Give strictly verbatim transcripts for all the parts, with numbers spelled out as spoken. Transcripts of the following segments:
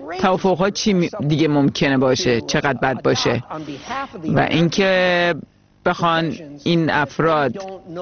توافق‌ها چی دیگه ممکنه باشه، چقدر بد باشه و اینکه بخوان این افراد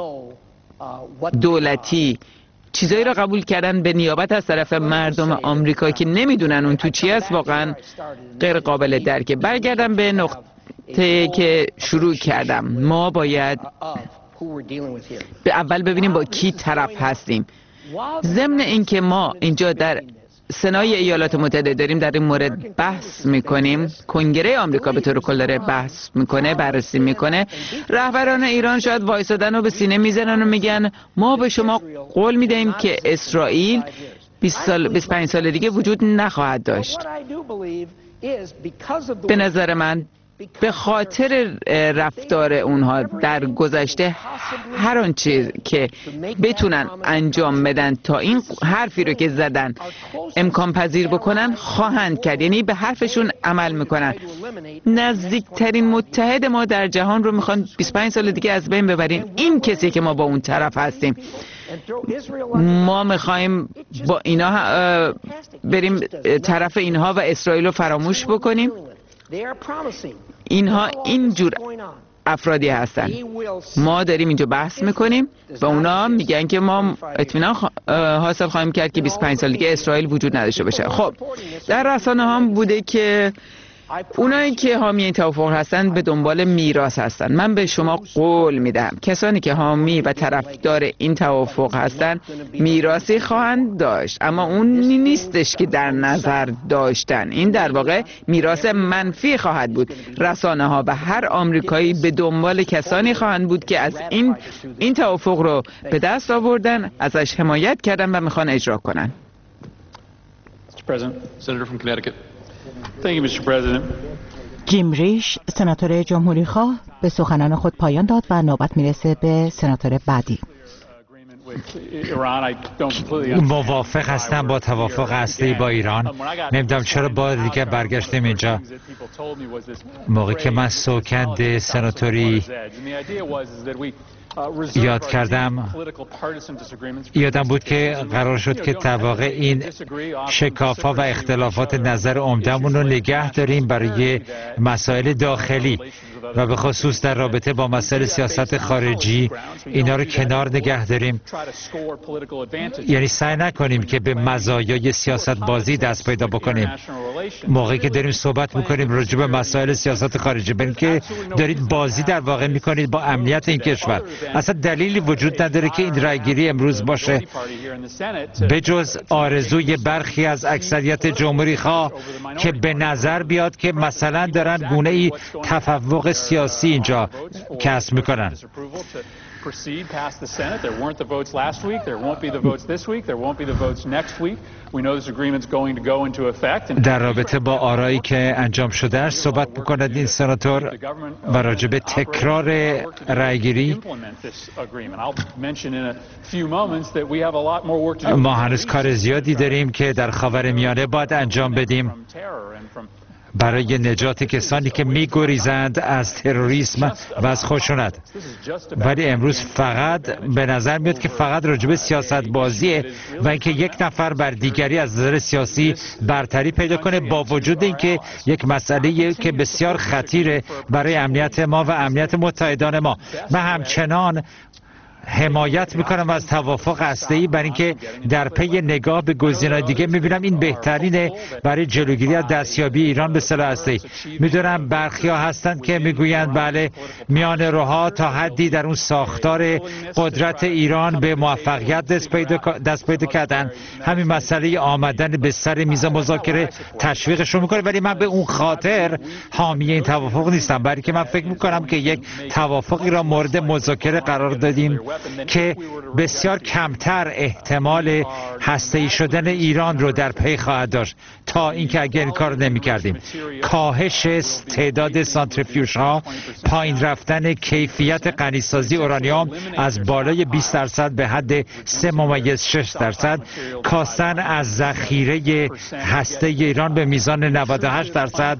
دولتی چیزایی را قبول کردن به نیابت از طرف مردم آمریکا که نمیدونن اون تو چی است، واقعا غیر قابل درکه. برگردم به نقطه که شروع کردم. ما باید به اول ببینیم با کی طرف هستیم. ضمن اینکه ما اینجا در سنای ایالات متحده داریم در این مورد بحث میکنیم، کنگره آمریکا به طور کل داره بحث میکنه، بررسی میکنه، رهبران ایران شاید وایسادن و به سینه میزنن و میگن ما به شما قول میدهیم که اسرائیل بیست سال بیست و پنج سال دیگه وجود نخواهد داشت. به نظر من به خاطر رفتار اونها در گذشته هر آن چیز که بتونن انجام بدن تا این حرفی رو که زدن امکان پذیر بکنن خواهند کرد، یعنی به حرفشون عمل میکنن. نزدیکترین متحد ما در جهان رو میخوان بیست و پنج سال دیگه از بین ببریم. این کسی که ما با اون طرف هستیم. ما میخوایم با اینا بریم طرف اینها و اسرائیل رو فراموش بکنیم. اینها اینجور افرادی هستن. ما داریم اینجا بحث میکنیم و اونا میگن که ما اطمینان حاصل خواهیم کرد که بیست و پنج سال دیگه اسرائیل وجود نداشته باشه. خب در رسانه هم بوده که اونایی که حامی این توافق هستن به دنبال میراث هستن. من به شما قول میدم کسانی که حامی و طرفدار این توافق هستن میراثی خواهند داشت، اما اون نیستش که در نظر داشتن. این در واقع میراث منفی خواهد بود. رسانه ها و هر آمریکایی به دنبال کسانی خواهند بود که از این این توافق رو به دست آوردن، ازش حمایت کردن و میخوان اجرا کنن. جیم ریش، سناتور جمهوری خواه، به سخنان خود پایان داد و نوبت میرسه به سناتور بعدی. موافق هستم با توافق هسته‌ای با ایران. نمیدونم چرا بار دیگه برگشتیم اینجا. موقعی که من سوگند سناتوری یاد کردم، یادم بود که قرار شد که در واقع این شکاف‌ها و اختلافات نظر عمده‌مون رو نگه داریم برای مسائل داخلی و به خصوص در رابطه با مسائل سیاست خارجی اینا رو کنار نگه داریم. یعنی سعی نکنیم که به مزایای سیاست بازی دست پیدا بکنیم موقعی که داریم صحبت میکنیم راجع به مسائل سیاست خارجی، بلکه دارید بازی در واقع میکنید با امنیت این کشور. اصلا دلیلی وجود نداره که این رأیگیری امروز باشه به جز آرزوی برخی از اکثریت جمهوری خواه که به نظر بیاد که مثلا دارن گونه ای تفوق سیاسی اینجا کسب میکنن. در رابطه با آرایی که انجام شده است صحبت بکند این سناتور و راجع به تکرار رأیگیری. ما هنوز کار زیادی داریم که در خاورمیانه باید انجام بدیم برای نجات کسانی که می‌گریزند از تروریسم و از خشونت. ولی امروز فقط به نظر میاد که فقط راجع به سیاست بازیه و اینکه یک نفر بر دیگری از نظر سیاسی برتری پیدا کنه، با وجود اینکه یک مسئله که بسیار خطیره برای امنیت ما و امنیت متحدان ما. من همچنان حمایت میکنم از توافق هسته‌ای برای اینکه در پی نگاه به گزینه‌های دیگه میبینم این بهترینه برای جلوگیری از دستیابی ایران به سلاح هسته‌ای. میدونم برخیا هستند که میگویند بله میانه‌روها تا حدی در اون ساختار قدرت ایران به موفقیت دست پیدا دست پیدا کردن، همین مسئله آمدن به سر میز مذاکره تشویقشون میکنه، ولی من به اون خاطر حامی این توافق نیستم، برای که من فکر میکنم که یک توافقی را مورد مذاکره قرار دادیم که بسیار کمتر احتمال هسته‌ای شدن ایران رو در پی خواهد داشت تا اینکه اگر این کار نمی کردیم. کاهش تعداد سانتریفیوژ ها، پایین رفتن کیفیت غنیسازی اورانیوم از بالای بیست درصد به حد سه ممیز شش درصد، کاستن از ذخیره هسته ایران به میزان نود و هشت درصد،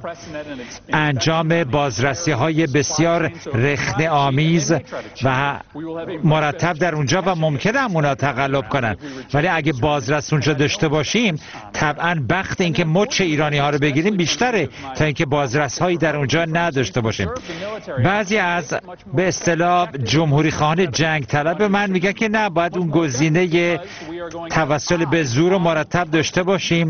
انجام بازرسی های بسیار رخنه آمیز و مرتب در اونجا و ممکنه هم اونا تقلب کنن، ولی اگه بازرس اونجا داشته باشیم طبعا بخت اینکه مچ ایرانی ها رو بگیریم بیشتره تا اینکه بازرس هایی در اونجا نداشته باشیم. بعضی از به اصطلاح جمهوری خواهان جنگ طلب من میگن که نه، باید اون گزینه توسل به زور رو مرتب داشته باشیم.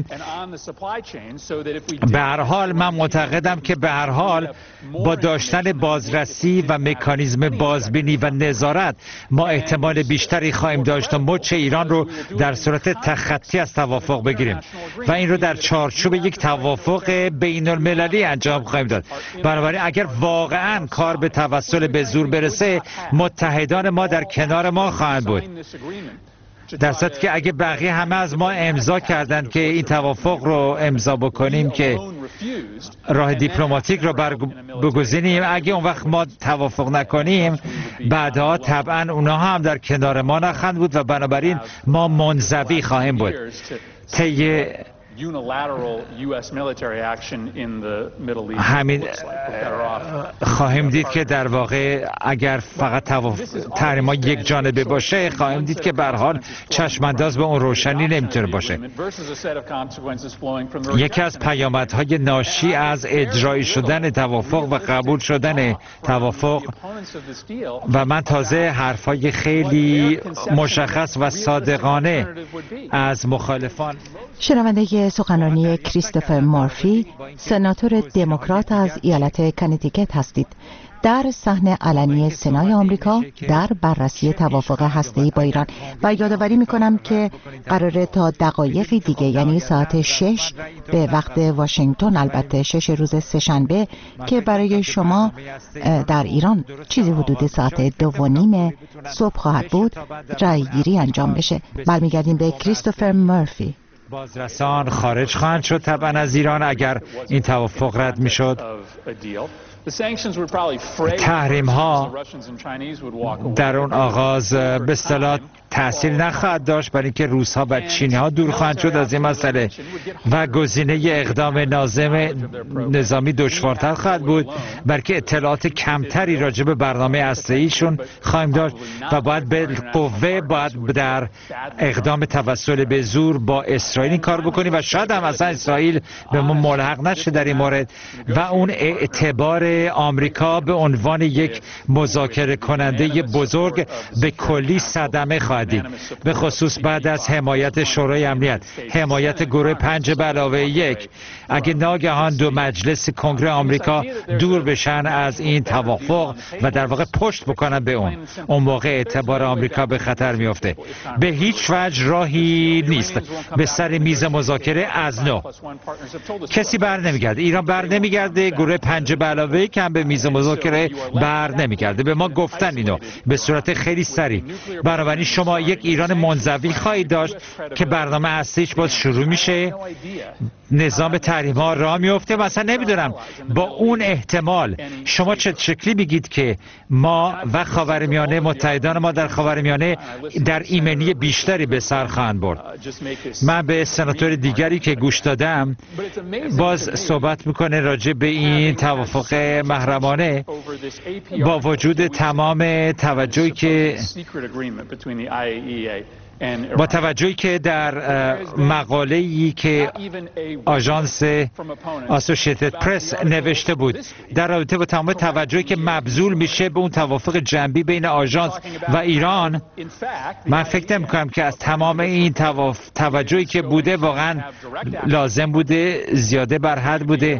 به هر حال من معتقدم که به هر حال با داشتن بازرسی و مکانیزم بازبینی و نظارت ما احتمال بیشتری خواهیم داشت تا مچ ایران رو در صورت تخطی از توافق بگیریم و این رو در چارچوب یک توافق بین المللی انجام خواهیم داد. بنابراین اگر واقعا کار به توسل به زور برسه متحدان ما در کنار ما خواهند بود، در صورتی که اگه بقیه همه از ما امضا کردن که این توافق رو امضا بکنیم که راه دیپلماتیک رو بگزینیم، اگه اون وقت ما توافق نکنیم بعدها طبعا اونها هم در کنار ما نخواهند بود و بنابراین ما منزوی خواهیم بود. طی همین خواهیم دید که در واقع اگر فقط تحریم‌ها یک جانبه باشه خواهیم دید که به هر حال چشم‌انداز به اون روشنی نمیتونه باشه. یکی از پیامدهای ناشی از اجرایی شدن توافق و قبول شدن توافق و من تازه حرفای خیلی مشخص و صادقانه از مخالفان شنونده سخنرانی کریستوفر مورفی، سناتور دموکرات از ایالت کنتیکت هستید. در صحنه علنی سنای آمریکا در بررسی توافق هسته‌ای با ایران و یادآوری می‌کنم که قراره تا دقایقی دیگه یعنی ساعت شش به وقت واشنگتن، البته شش روز سه‌شنبه که برای شما در ایران چیزی حدود ساعت دو و نیم صبح خواهد بود، رأی گیری انجام بشه. برمیگردیم به کریستوفر مورفی. بازرسان خارج خواهند شد طبعا از ایران اگر این توافق رد میشد. تحریم ها در اون آغاز به اصطلاح تأثیر نخواهد داشت برای اینکه روس ها و چینی ها دور خواهند شد از این مسئله و گزینه اقدام نازم نظامی دشوارتر خواهد بود، بلکه اطلاعات کمتری راجع به برنامه هسته‌ایشون خواهیم داشت و باید به قوه باید در اقدام توسل به زور با اسرائیل این کار بکنیم و شاید هم اصلا اسرائیل به ما ملحق نشه در این مورد و اون اعتبار آمریکا به عنوان یک مذاکره کننده بزرگ به کلی صدمه خواهد دید، به خصوص بعد از حمایت شورای امنیت، حمایت گروه پنج به علاوه یک. اگه ناگهان دو مجلس کنگره آمریکا دور بشن از این توافق و در واقع پشت بکنن به اون، اون موقع اعتبار آمریکا به خطر میفته. به هیچ وجه راهی نیست به سر میز مذاکره از نو کسی بر نمیگرده، ایران بر نمیگرده، گروه پنج به علاوه یک هم به میز مذاکره بر نمیگرده. به ما گفتن اینو به صورت خیلی سریع. بنابراین شما یک ایران منزوی خواهید داشت که برنامه هسته‌ایش باز شروع میشه، نظام تحریم ها راه میفته. مثلا نمیدونم با اون احتمال شما چه شکلی بگید که ما و خاورمیانه، متحدان ما در خاورمیانه در ایمنی بیشتری به سر خواهند برد. من به سناتور دیگری که گوش دادم باز صحبت میکنه راجع به این توافق محرمانه با وجود تمام توجهی که با توجهی که در مقاله‌ای که آژانس اسوسییتد پرس نوشته بود در رابطه با تمام توجهی که مبذول میشه به اون توافق جنبی بین آژانس و ایران، من فکر نمی‌کنم که از تمام این توجهی که بوده واقعا لازم بوده، زیاده بر حد بوده.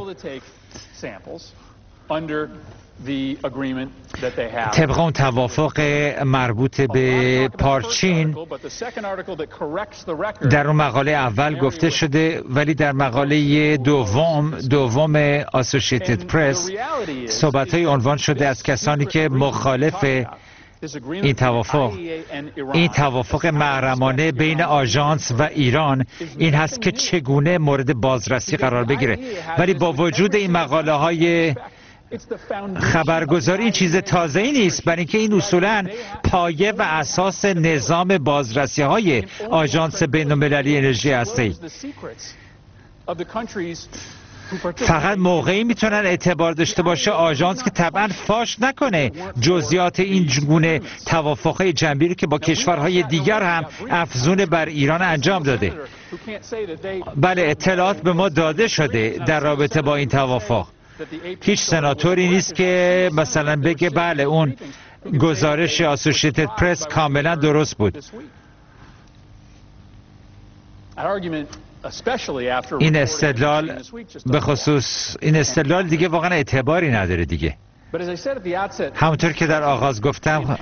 طبق اون توافق مربوط به پارچین در اون مقاله اول گفته شده، ولی در مقاله دوم دوم اسوسییتد پرس صحبت‌های عنوان شده از کسانی که مخالف این توافق این توافق محرمانه بین آژانس و ایران این هست که چگونه مورد بازرسی قرار بگیره. ولی با وجود این مقاله های خبرگزاری این چیز تازه‌ای نیست، برای اینکه این اصولاً پایه و اساس نظام بازرسی های آژانس بین‌المللی انرژی هسته‌ای. فقط موقعی میتونن اعتبار داشته باشه آژانس که طبعا فاش نکنه جزئیات این گونه توافقهای جنبی رو که با کشورهای دیگر هم افزون بر ایران انجام داده. بله، اطلاعات به ما داده شده در رابطه با این توافق. هیچ سناتوری نیست که مثلا بگه بله اون گزارش اسوسییتد پرس کاملا درست بود. این استدلال به خصوص این استدلال دیگه واقعا اعتباری نداره دیگه. همونطور که در آغاز گفتم،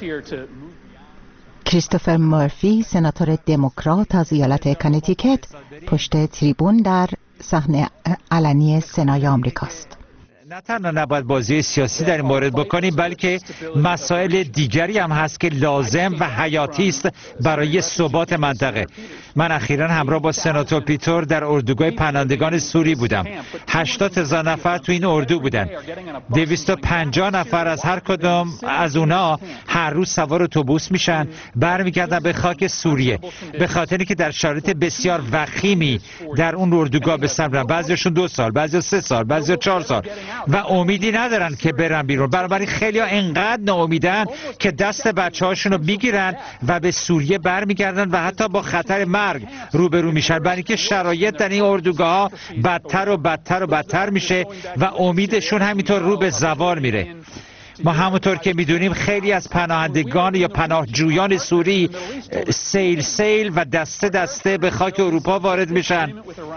کریستوفر مورفی، سناتور دموکرات از ایالت کنتیکت، پشت تریبون در صحنه علنی سنای آمریکاست. نه تنها نباید بازی سیاسی در این مورد بکنیم، بلکه مسائل دیگری هم هست که لازم و حیاتی است برای ثبات منطقه. من اخیراً همراه با سناتور پیتور در اردوگاه پناهندگان سوری بودم. هشتاد هزار نفر تو این اردو بودن. دویست و پنجاه نفر از هر کدام از اونا هر روز سوار اتوبوس میشن برمیگردن به خاک سوریه، به خاطری که در شرایط بسیار وخیمی در اون اردوگاه به سر میبرن. بعضیشون دو سال، بعضی سه سال، بعضی چهار سال و امیدی ندارن که برن بیرون. بنابراین خیلی ها انقدر ناامیدن که دست بچه هاشون رو میگیرن و به سوریه برمیگردن و حتی با خطر مرگ روبرو میشن، برای اینکه شرایط در این اردوگاه ها بدتر و بدتر و بدتر میشه و امیدشون همینطور رو به زوال میره. ما همونطور که میدونیم خیلی از پناهندگان یا پناهجویان سوری سیل سیل و دسته دسته به خاک اروپا وارد میشن.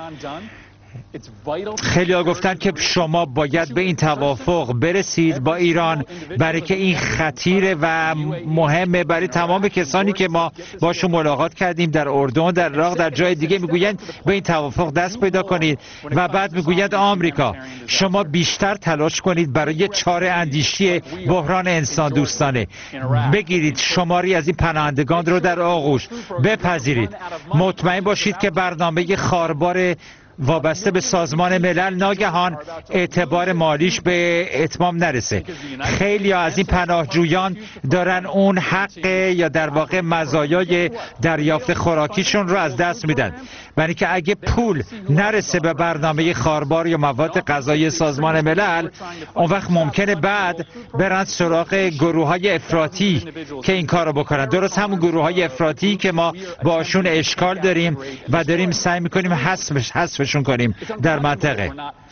خیلی ها گفتن که شما باید به این توافق برسید با ایران، برای که این خطیره و مهمه برای تمام کسانی که ما باشون ملاقات کردیم در اردن، در عراق، در جای دیگه. میگویند به این توافق دست پیدا کنید و بعد میگویند آمریکا شما بیشتر تلاش کنید برای چاره اندیشی بحران انسان دوستانه. بگیرید شماری از این پناهندگان رو در آغوش بپذیرید. مطمئن باشید که برنامه خاربار وابسته به سازمان ملل ناگهان اعتبار مالیش به اتمام نرسه. خیلی از این پناهجویان دارن اون حق یا در واقع مزایای دریافت خوراکیشون رو از دست میدن، برای که اگه پول نرسه به برنامه خاربار یا مواد غذایی سازمان ملل، اون وقت ممکنه بعد برن سراغ گروه های افراطی که این کارو بکنن. درست همون گروه های افراطی که ما باشون اشکال داریم و داریم سعی میکنیم حذفش حذفشون کنیم در منطقه.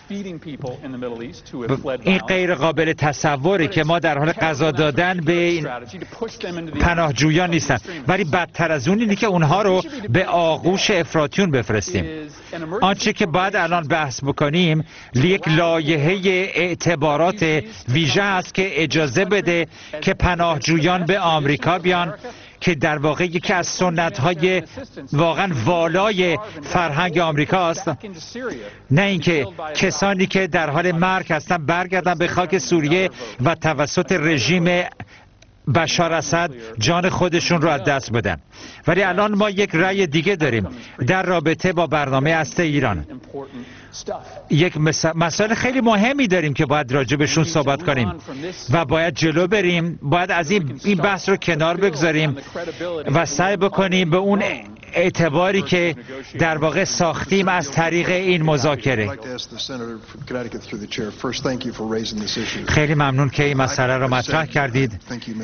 این غیر قابل تصوره که ما در حال غذا دادن به این پناهجویان نیستن، ولی بدتر از اون اینه که اونها رو به آغوش افراطیون بفرستیم. آنچه که باید الان بحث بکنیم یک لایحه اعتبارات ویژه است که اجازه بده که پناهجویان به آمریکا بیان، که در واقع یکی از سنت‌های واقعا والای فرهنگ آمریکا است. نه اینکه کسانی که در حال مرگ هستن برگردن به خاک سوریه و توسط رژیم بشار اسد جان خودشون رو از دست بدن. ولی الان ما یک رأی دیگه داریم در رابطه با برنامه هسته ایران. یک مسائل خیلی مهمی داریم که باید راجبشون صحبت کنیم و باید جلو بریم. باید از این این بحث رو کنار بگذاریم و سعی بکنیم به اون اعتباری که در واقع ساختیم از طریق این مذاکره. خیلی ممنون که این مسئله رو مطرح کردید.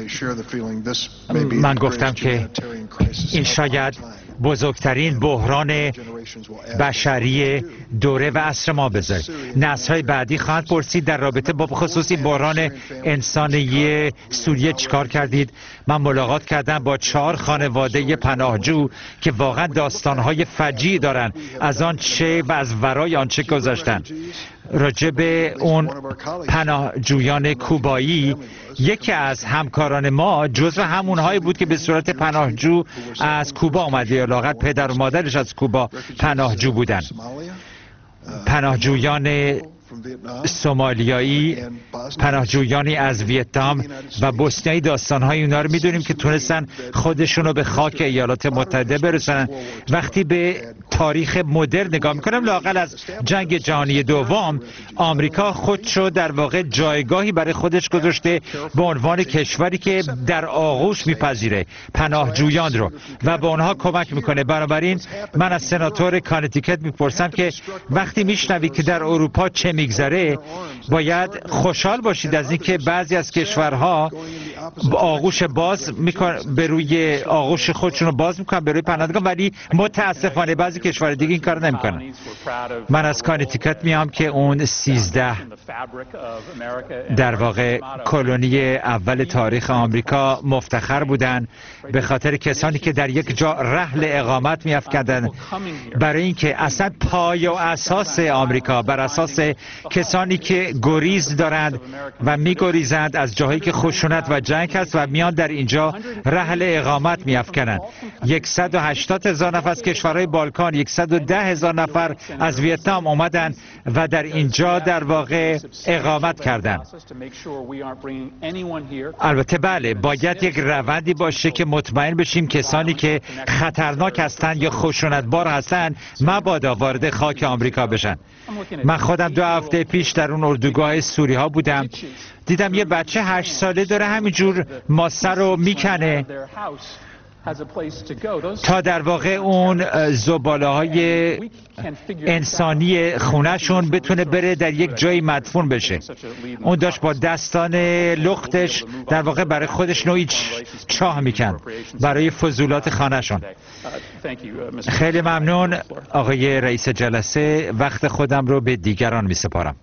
من گفتم که این شاید بزرگترین بحران بشری دوره و عصر ما بذاره. نسل‌های بعدی خواهند پرسید در رابطه با خصوصی بحران انسانی سوریه چیکار کردید. من ملاقات کردم با چهار خانواده پناهجو که واقعا داستان‌های فجیعی دارن از آن چه و از ورای آن چه گذاشتن. راجع به اون پناهجویان کوبایی، یکی از همکاران ما جزو همونهایی بود که به صورت پناهجو از کوبا آمده، یا لااقل پدر و مادرش از کوبا پناهجو بودن. پناهجویان سومالیایی، پناهجویانی از ویتنام و بوسنیایی، داستانهای اونا رو میدونیم که تونستن خودشون رو به خاک ایالات متحده برسونن. وقتی به تاریخ مدرن نگاه میکنم، لااقل از جنگ جهانی دوم، آمریکا خودشو در واقع جایگاهی برای خودش گذاشته به عنوان کشوری که در آغوش میپذیره پناهجویان رو و به اونها کمک میکنه. بنابراین من از سناتور کانتیکت میپرسم که وقتی میشنوی که در اروپا چه میگذره، باید خوشحال باشید از اینکه بعضی از کشورها آغوش باز میکن به روی آغوش خودشون رو باز میکنن به روی پناهندگان، ولی متاسفانه بعضی کشور دیگه این کار نمیکنن. من از کانتیکت میام که اون سیزده در واقع کلونی اول تاریخ آمریکا مفتخر بودن به خاطر کسانی که در یک جا رحل اقامت میافکندن، برای اینکه اصلا پای و اساس آمریکا بر اساس کسانی که گریز دارند و میگریزند از جاهایی که خشونت و جنگ هست و میان در اینجا رحل اقامت میافکنند. صد و هشتاد هزار نفر از کشورهای بالکان، صد و ده هزار نفر از ویتنام اومدن و در اینجا در واقع اقامت کردند. البته بله، باید یک روندی باشه که مطمئن بشیم کسانی که خطرناک هستند یا خشونتبار هستند مبادا وارد خاک آمریکا بشن. من خودم دو هفته پیش در اون اردوگاه سوری ها بودم، دیدم یه بچه هشت ساله داره همینجور ماسه رو میکنه تا در واقع اون زباله های انسانی خونهشون بتونه بره در یک جایی مدفون بشه. اون داشت با دستان لختش در واقع برای خودش نوعی چاه میکن برای فضولات خانهشون. خیلی ممنون آقای رئیس جلسه، وقت خودم رو به دیگران میسپارم.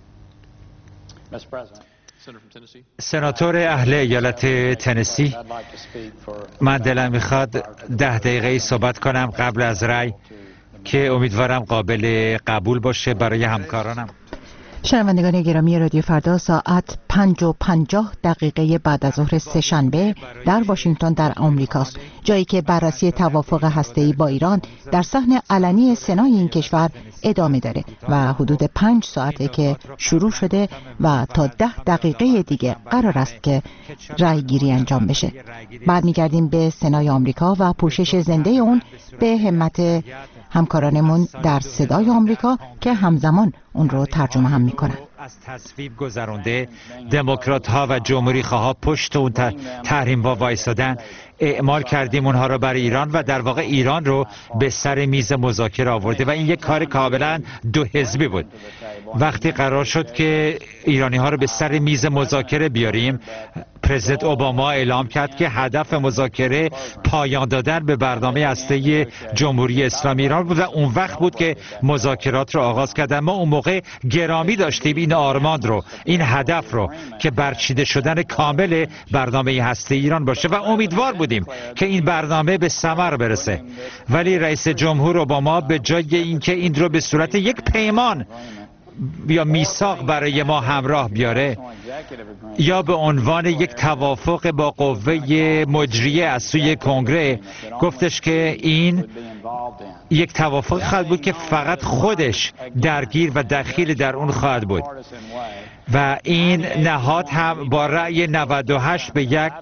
سناتور اهل ایالت تنسی، من دلم میخواد ده دقیقه صحبت کنم قبل از رأی که امیدوارم قابل قبول باشه برای همکارانم. شنوندگان گرامی، رادیو فردا ساعت پنج و پنجاه دقیقه بعد از ظهر سه‌شنبه در واشنگتن در آمریکاست، جایی که بررسی توافق هسته‌ای با ایران در صحن علنی سنای این کشور ادامه داره و حدود پنج ساعته که شروع شده و تا ده دقیقه دیگه قرار است که رأی گیری انجام بشه. بعد میگردیم به سنای آمریکا و پوشش زنده اون به همت همکارانمون در صدای آمریکا که همزمان اون رو ترجمه هم میکنن. از تصویب گذرونده، دموکرات ها و جمهوری خواه پشت اون تحریم ها وایسادن، اعمال کردیم اونها رو برای ایران و در واقع ایران رو به سر میز مذاکره آورده و این یک کار کاملا دو حزبی بود. وقتی قرار شد که ایرانی ها رو به سر میز مذاکره بیاریم، پرزیدنت اوباما اعلام کرد که هدف مذاکره پایان دادن به برنامه هسته‌ای جمهوری اسلامی ایران بود و اون وقت بود که مذاکرات رو آغاز کردن. ما اون موقع گرامی داشتیم این آرمان رو، این هدف رو که برچیده شدن کامل برنامه هسته‌ای ایران باشه و امیدوار بودیم که این برنامه به ثمر برسه. ولی رئیس جمهور اوباما به جای اینکه این رو به صورت یک پیمان یا میثاق برای ما همراه بیاره یا به عنوان یک توافق با قوه مجریه از سوی کنگره، گفتش که این یک توافق خواهد بود که فقط خودش درگیر و دخیل در اون خواهد بود و این نهاد هم با رأی نود و هشت به یک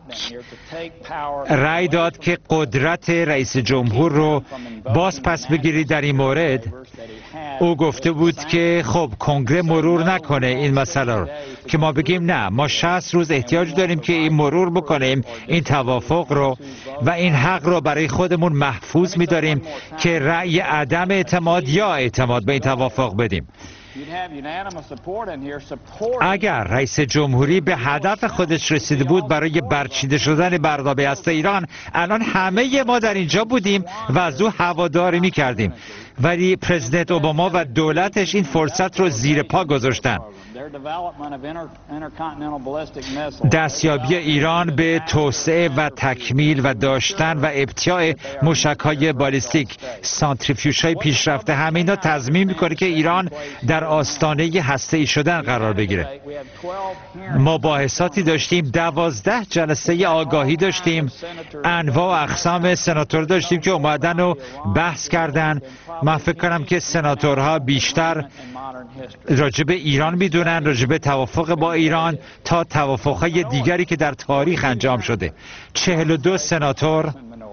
رأی داد که قدرت رئیس جمهور رو باز پس بگیری در این مورد. او گفته بود که خب کنگره مرور نکنه این مسئله رو، که ما بگیم نه، ما شصت روز احتیاج داریم که این مرور بکنیم این توافق رو و این حق رو برای خودمون محفوظ می‌داریم که رأی عدم اعتماد یا اعتماد به این توافق بدیم. اگر رئیس جمهوری به هدف خودش رسیده بود برای برچیده شدن برنامه هسته ایران، الان همه ما در اینجا بودیم و از او هواداری می کردیم، ولی پرزیدنت اوباما و دولتش این فرصت رو زیر پا گذاشتن. دستیابی ایران به توسعه و تکمیل و داشتن و ابتیاع موشک‌های بالیستیک، سانتریفیوژهای پیشرفته، همه اینا تضمین میکنه که ایران در آستانه هسته‌ای شدن قرار بگیره. مباحثاتی داشتیم، دوازده جلسه آگاهی داشتیم، انواع و اقسام سناتور داشتیم که اومدن و بحث کردن. من فکر کنم که سناتورها بیشتر راجع به ایران میدونن، راجع به توافق با ایران تا توافقهای دیگری که در تاریخ انجام شده. چهل و دو سناتور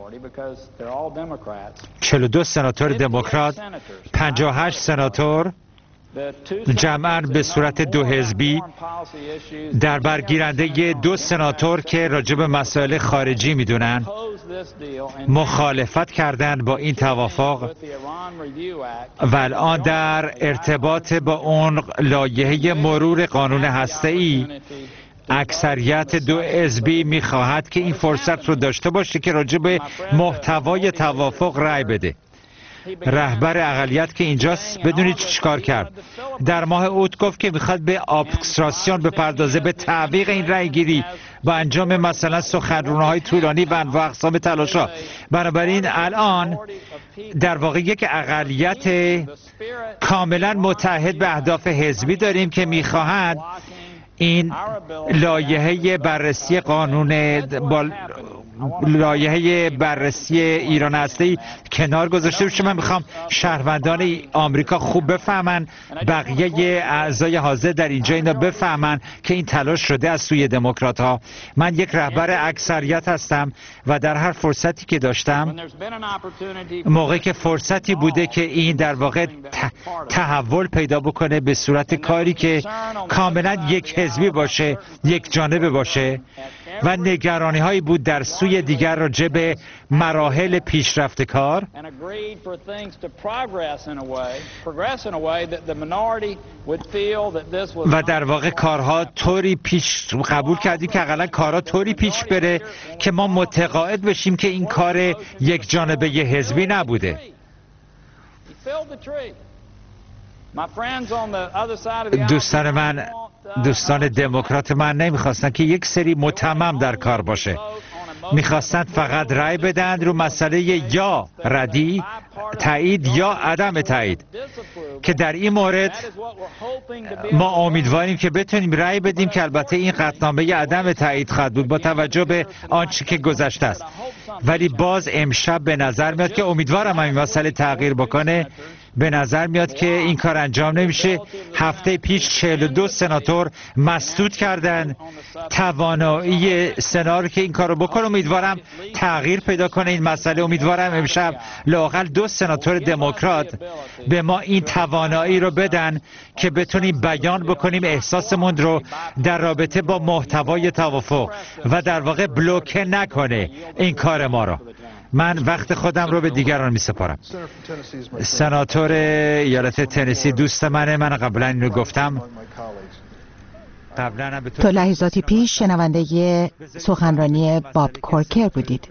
چهل و دو سناتور دموکرات، پنجاه و هشت سناتور جمعاً به صورت دو حزبی در برگیرنده دو سناتور که راجع به مسائل خارجی میدونن مخالفت کردند با این توافق و الان در ارتباط با اون لایحه مرور قانون هسته‌ای اکثریت دو حزبی میخواهد که این فرصت رو داشته باشه که راجع به محتوای توافق رأی بده. رهبر اقلیت که اینجاست بدونید چیکار کرد. در ماه اوت گفت که میخواد به ابستراکسیون بپردازه، به تعویق این رأی گیری با انجام مثلا سخنرانی‌های طولانی و انواع اقسام تلاش‌ها. بنابراین الان در واقع یک اقلیت کاملا متحد به اهداف حزبی داریم که میخواهند این لایحه بررسی قانون با لایحه بررسی ایران هسته‌ای کنار گذاشته بشه. من میخوام شهروندان آمریکا خوب بفهمن، بقیه اعضای حاضر در اینجا اینا بفهمن که این تلاش شده از سوی دموکرات ها. من یک رهبر اکثریت هستم و در هر فرصتی که داشتم، موقعی که فرصتی بوده که این در واقع تحول پیدا بکنه به صورت کاری که کاملا یک حزبی باشه، یک جانبه باشه و نگرانی هایی بود در سوی دیگر راجع به مراحل پیشرفت کار و در واقع کارها طوری پیش قبول کردیم که اقلا کارها طوری پیش بره که ما متقاعد بشیم که این کار یک جانبه حزبی نبوده. دوستان من، دوستان دموکرات من نمیخواستن که یک سری متمم در کار باشه، میخواستن فقط رأی بدن رو مسئله یا ردی، تایید یا عدم تایید، که در این مورد ما امیدواریم که بتونیم رأی بدیم که البته این قطعنامه عدم تایید خواهد بود با توجه به آنچه که گذشته است. ولی باز امشب به نظر میاد که امیدوارم این مسئله تغییر بکنه. به نظر میاد که این کار انجام نمیشه. هفته پیش چهل و دو سناتور مسدود کردن توانایی سنا که این کارو بکنه. امیدوارم تغییر پیدا کنه این مسئله. امیدوارم امشب لااقل دو سناتور دموکرات به ما این توانایی رو بدن که بتونیم بیان بکنیم احساسمون رو در رابطه با محتوای توافق و در واقع بلوکه نکنه این کار ما رو. من وقت خودم رو به دیگران می سپارم. سناتور ایالت تنسی دوست منه، من قبلا اینو گفتم. تو لحظاتی پیش شنونده سخنرانی باب کورکر بودید.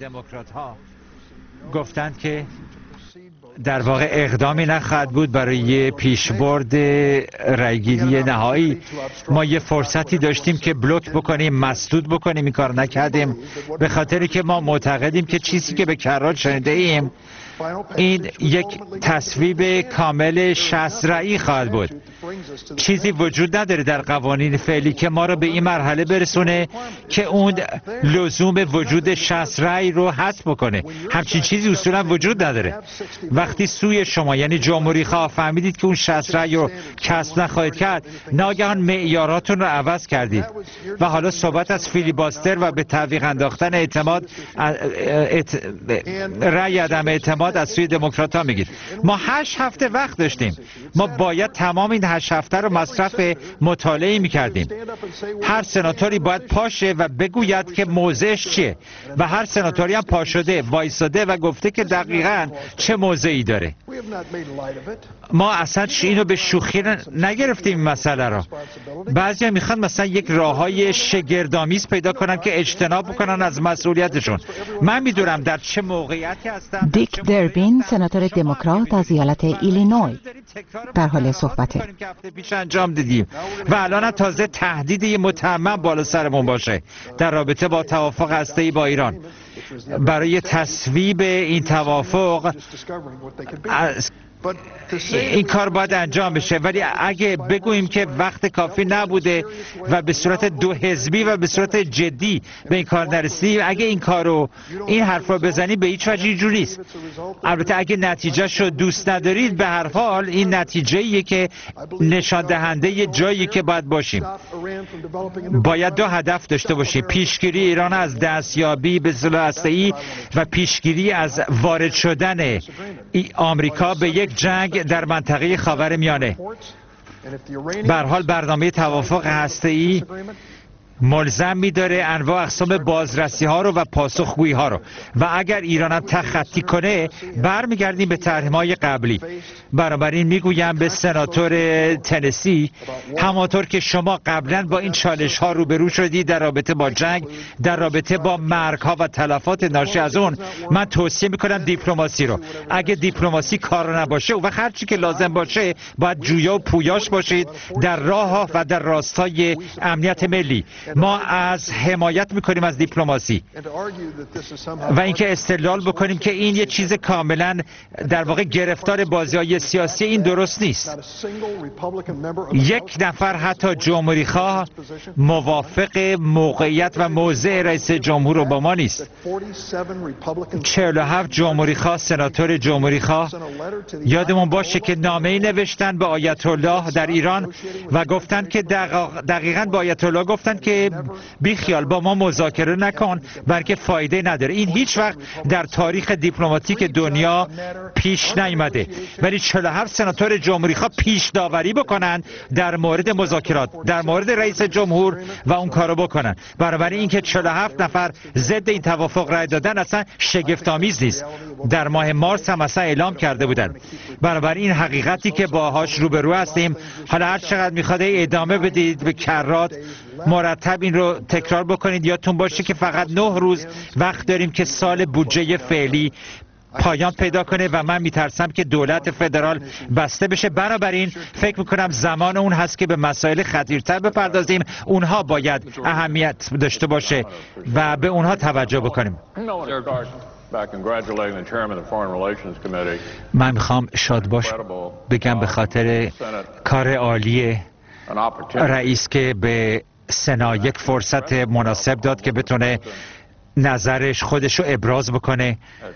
گفتند که در واقع اقدامی نخواهد بود برای پیشبرد رأیگیری نهایی. ما یه فرصتی داشتیم که بلوک بکنیم، مسدود بکنیم، این کار نکردیم به خاطری که ما معتقدیم که چیزی که به کرات شنیده ایم این یک تصویب کامل شصت رأیی خواهد بود. چیزی وجود نداره در قوانین فعلی که ما رو به این مرحله برسونه که اون لزوم وجود شصت رأی رو حذف بکنه. همچین چیزی اصولا وجود نداره. وقتی سوی شما یعنی جمهوری خواه فهمیدید که اون شصت رأی رو کسب نخواهید کرد، ناگهان معیاراتون رو عوض کردید و حالا صحبت از فیلیباستر و به تعویق انداختن اعتماد ات... رأی عدم اعتماد از سوی دموکرات‌ها میگید. ما هشت هفته وقت داشتیم. ما باید تمام این هشت هفته رو مصرف مطالعه میکردیم. هر سناتوری باید پاشه و بگوید که موضعش چیه و هر سناتوری هم پاشده وایساده و گفته که دقیقاً چه موضعی داره. ما اصلا اینو به شوخی نگرفتیم این مسئله رو. بعضیا میخوان مثلا یک راههای شگردآمیز پیدا کنن که اجتناب بکنن از مسئولیتشون. من میدونم در چه موقعیتی هستم. دیک دربین سناتور دموکرات از ایالت ایلینوی در حال صحبته. پیش انجام دیدیم و الان تازه تهدید متمم بالا سرمون باشه در رابطه با توافق هسته‌ای با ایران. برای تصویب این توافق این کار باید انجام بشه، ولی اگه بگوییم که وقت کافی نبوده و به صورت دو حزبی و به صورت جدی به این کار نرسیم، اگه این کارو این حرف رو بزنی به هیچ وجه اینجوری نیست. البته اگه نتیجه شو دوست ندارید، به هر حال این نتیجه‌ایه که نشان دهنده جایی که باید باشیم. باید دو هدف داشته باشیم: پیشگیری ایران از دستیابی به سلاح هسته‌ای و پیشگیری از وارد شدن آمریکا به یک جنگ در منطقه خاورمیانه. به هر حال برنامه توافق هسته‌ای ملزم می‌داره انواع اقسام بازرسی ها رو و پاسخگویی ها رو، و اگر ایران هم تخطی کنه برمیگردیم به طرح‌های قبلی. بنابراین میگویم به سناتور تنسی، همانطور که شما قبلا با این چالش ها روبرو شدی در رابطه با جنگ، در رابطه با مرگ ها و تلفات ناشی از اون، من توصیه میکنم دیپلماسی رو. اگه دیپلماسی کار نباشه و هر چی که لازم باشه باید جویا و پویاش باشید در راه و در راستای امنیت ملی. ما از حمایت میکنیم از دیپلماسی و اینکه استدلال بکنیم که این یه چیز کاملا در واقع گرفتار بازی‌های سیاسی، این درست نیست. یک نفر حتی جمهوری خواه موافق موقعیت و موضع رئیس جمهور اوباما نیست. چهل و هفت جمهوری خواه، سناتور جمهوری خواه، یادمون باشه که نامه‌ای نوشتن به آیت الله در ایران و گفتن که دقیقاً با آیت الله گفتن که بی خیال با ما مذاکره نکن، بلکه فایده نداره. این هیچ وقت در تاریخ دیپلماتیک دنیا پیش نیامده، ولی چهل و هفت سناتور جمهوری خواه پیش داوری بکنن در مورد مذاکرات، در مورد رئیس جمهور و اون کارو بکنن. بنابراین اینکه چهل و هفت نفر ضد این توافق رای دادن اصلا شگفت‌آمیز نیست. در ماه مارس هم اصلا اعلام کرده بودن. بنابراین این حقیقتی که باهاش روبرو هستیم. حالا هر چقدر میخواد ادامه بدید به کرات، مرتب این رو تکرار بکنید. یادتون باشه که فقط نه روز وقت داریم که سال بودجه فعلی پایان پیدا کنه و من میترسم که دولت فدرال بسته بشه. بنابراین فکر میکنم زمان اون هست که به مسائل خطیرتر بپردازیم. اونها باید اهمیت داشته باشه و به اونها توجه بکنیم. من میخوام شادباش بگم به خاطر کار عالی رئیس که به سنا یک فرصت مناسب داد که بتونه نظرش خودشو ابراز بکنه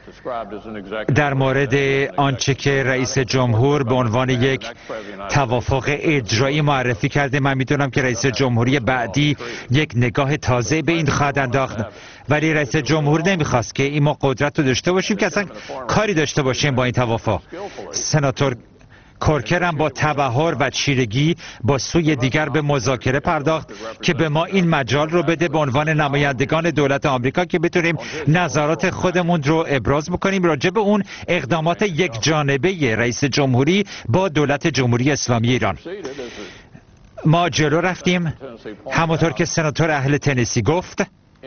در مورد آنچه که رئیس جمهور به عنوان یک توافق اجرایی معرفی کرده. من میدونم که رئیس جمهوری بعدی یک نگاه تازه به این خواهد انداخت، ولی رئیس جمهور نمیخواست که این ما قدرت رو داشته باشیم که اصلا کاری داشته باشیم با این توافق. سناتور کورکر هم با تبحر و چیرگی با سوی دیگر به مذاکره پرداخت که به ما این مجال رو بده به عنوان نمایندگان دولت آمریکا که بتونیم نظرات خودمون رو ابراز بکنیم راجع به اون اقدامات یک جانبه رئیس جمهوری با دولت جمهوری اسلامی ایران. ما جلو رفتیم همونطور که سناتور اهل تنسی گفت،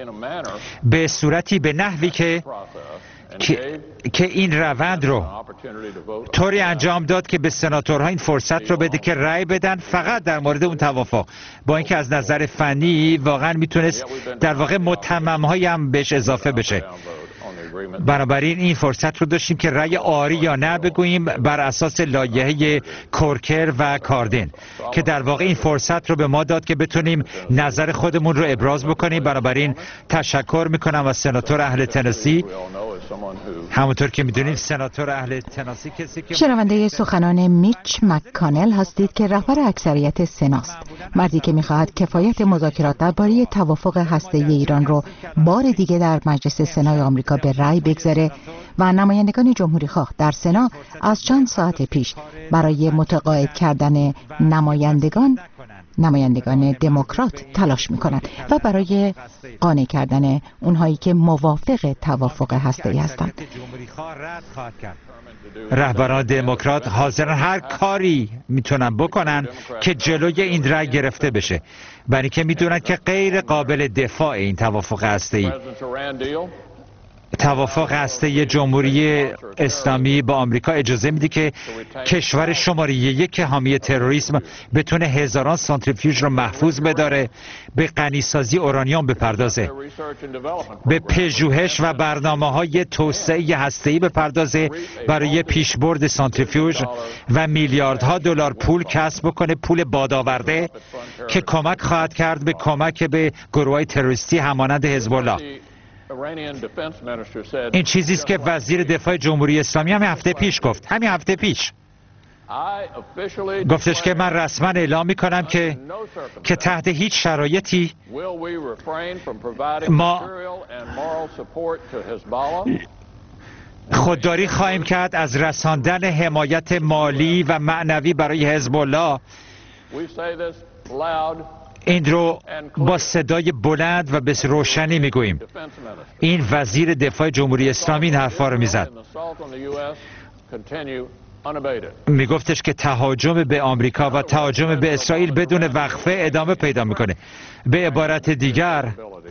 به صورتی به نحوی که که, که این روند رو طوری انجام داد که به سناتورها این فرصت رو بده که رأی بدن فقط در مورد اون توافق، با اینکه از نظر فنی واقعا میتونست در واقع متمم‌هایی هم بهش اضافه بشه. بنابراین این فرصت رو داشتیم که رأی آری یا نه بگوییم بر اساس لایحه کورکر و کاردین که در واقع این فرصت رو به ما داد که بتونیم نظر خودمون رو ابراز بکنیم. بنابراین تشکر میکنم از سناتور اهل تنسی. همونطور که میدونیم سناتور اهل تنسی کسی که شنونده سخنان میچ مککانل هستید که رهبر اکثریت سناست، مردی که میخواهد کفایت مذاکرات درباره توافق هسته‌ای ایران رو بار دیگه در مجلس سنای آمریکا به رأی بگذاره و نمایندگان جمهوری خواه در سنا از چند ساعت پیش برای متقاعد کردن نمایندگان نمایندگان دموکرات تلاش میکنند و برای قانع کردن اونهایی که موافق توافق هسته‌ای هستند. رهبران دموکرات حاضرن هر کاری میتونن بکنن که جلوی این رأی گرفته بشه، برای که میدونن که غیر قابل دفاع این توافق هسته‌ای. توافق هسته جمهوری اسلامی با آمریکا اجازه میده که کشور شماره یک حامی تروریسم بتونه هزاران سانتریفیوژ رو محفوظ بداره، به غنیسازی اورانیوم بپردازه، به پژوهش و برنامه‌های توسعه هسته‌ای بپردازه برای پیشبرد سانتریفیوژ و میلیاردها دلار پول کسب بکنه، پول بادآورده که کمک خواهد کرد به کمک به گروه‌های تروریستی همانند حزب الله. این چیزی است که وزیر دفاع جمهوری اسلامی همین هفته پیش گفت. همین هفته پیش گفتش که من رسما اعلام میکنم که که تحت هیچ شرایطی ما خودداری خواهیم کرد از رساندن حمایت مالی و معنوی برای حزب الله. این رو با صدای بلند و به روشنی میگوییم. این وزیر دفاع جمهوری اسلامی این حرفا رو میزد. میگفتش که تهاجم به آمریکا و تهاجم به اسرائیل بدون وقفه ادامه پیدا میکنه. به عبارت دیگر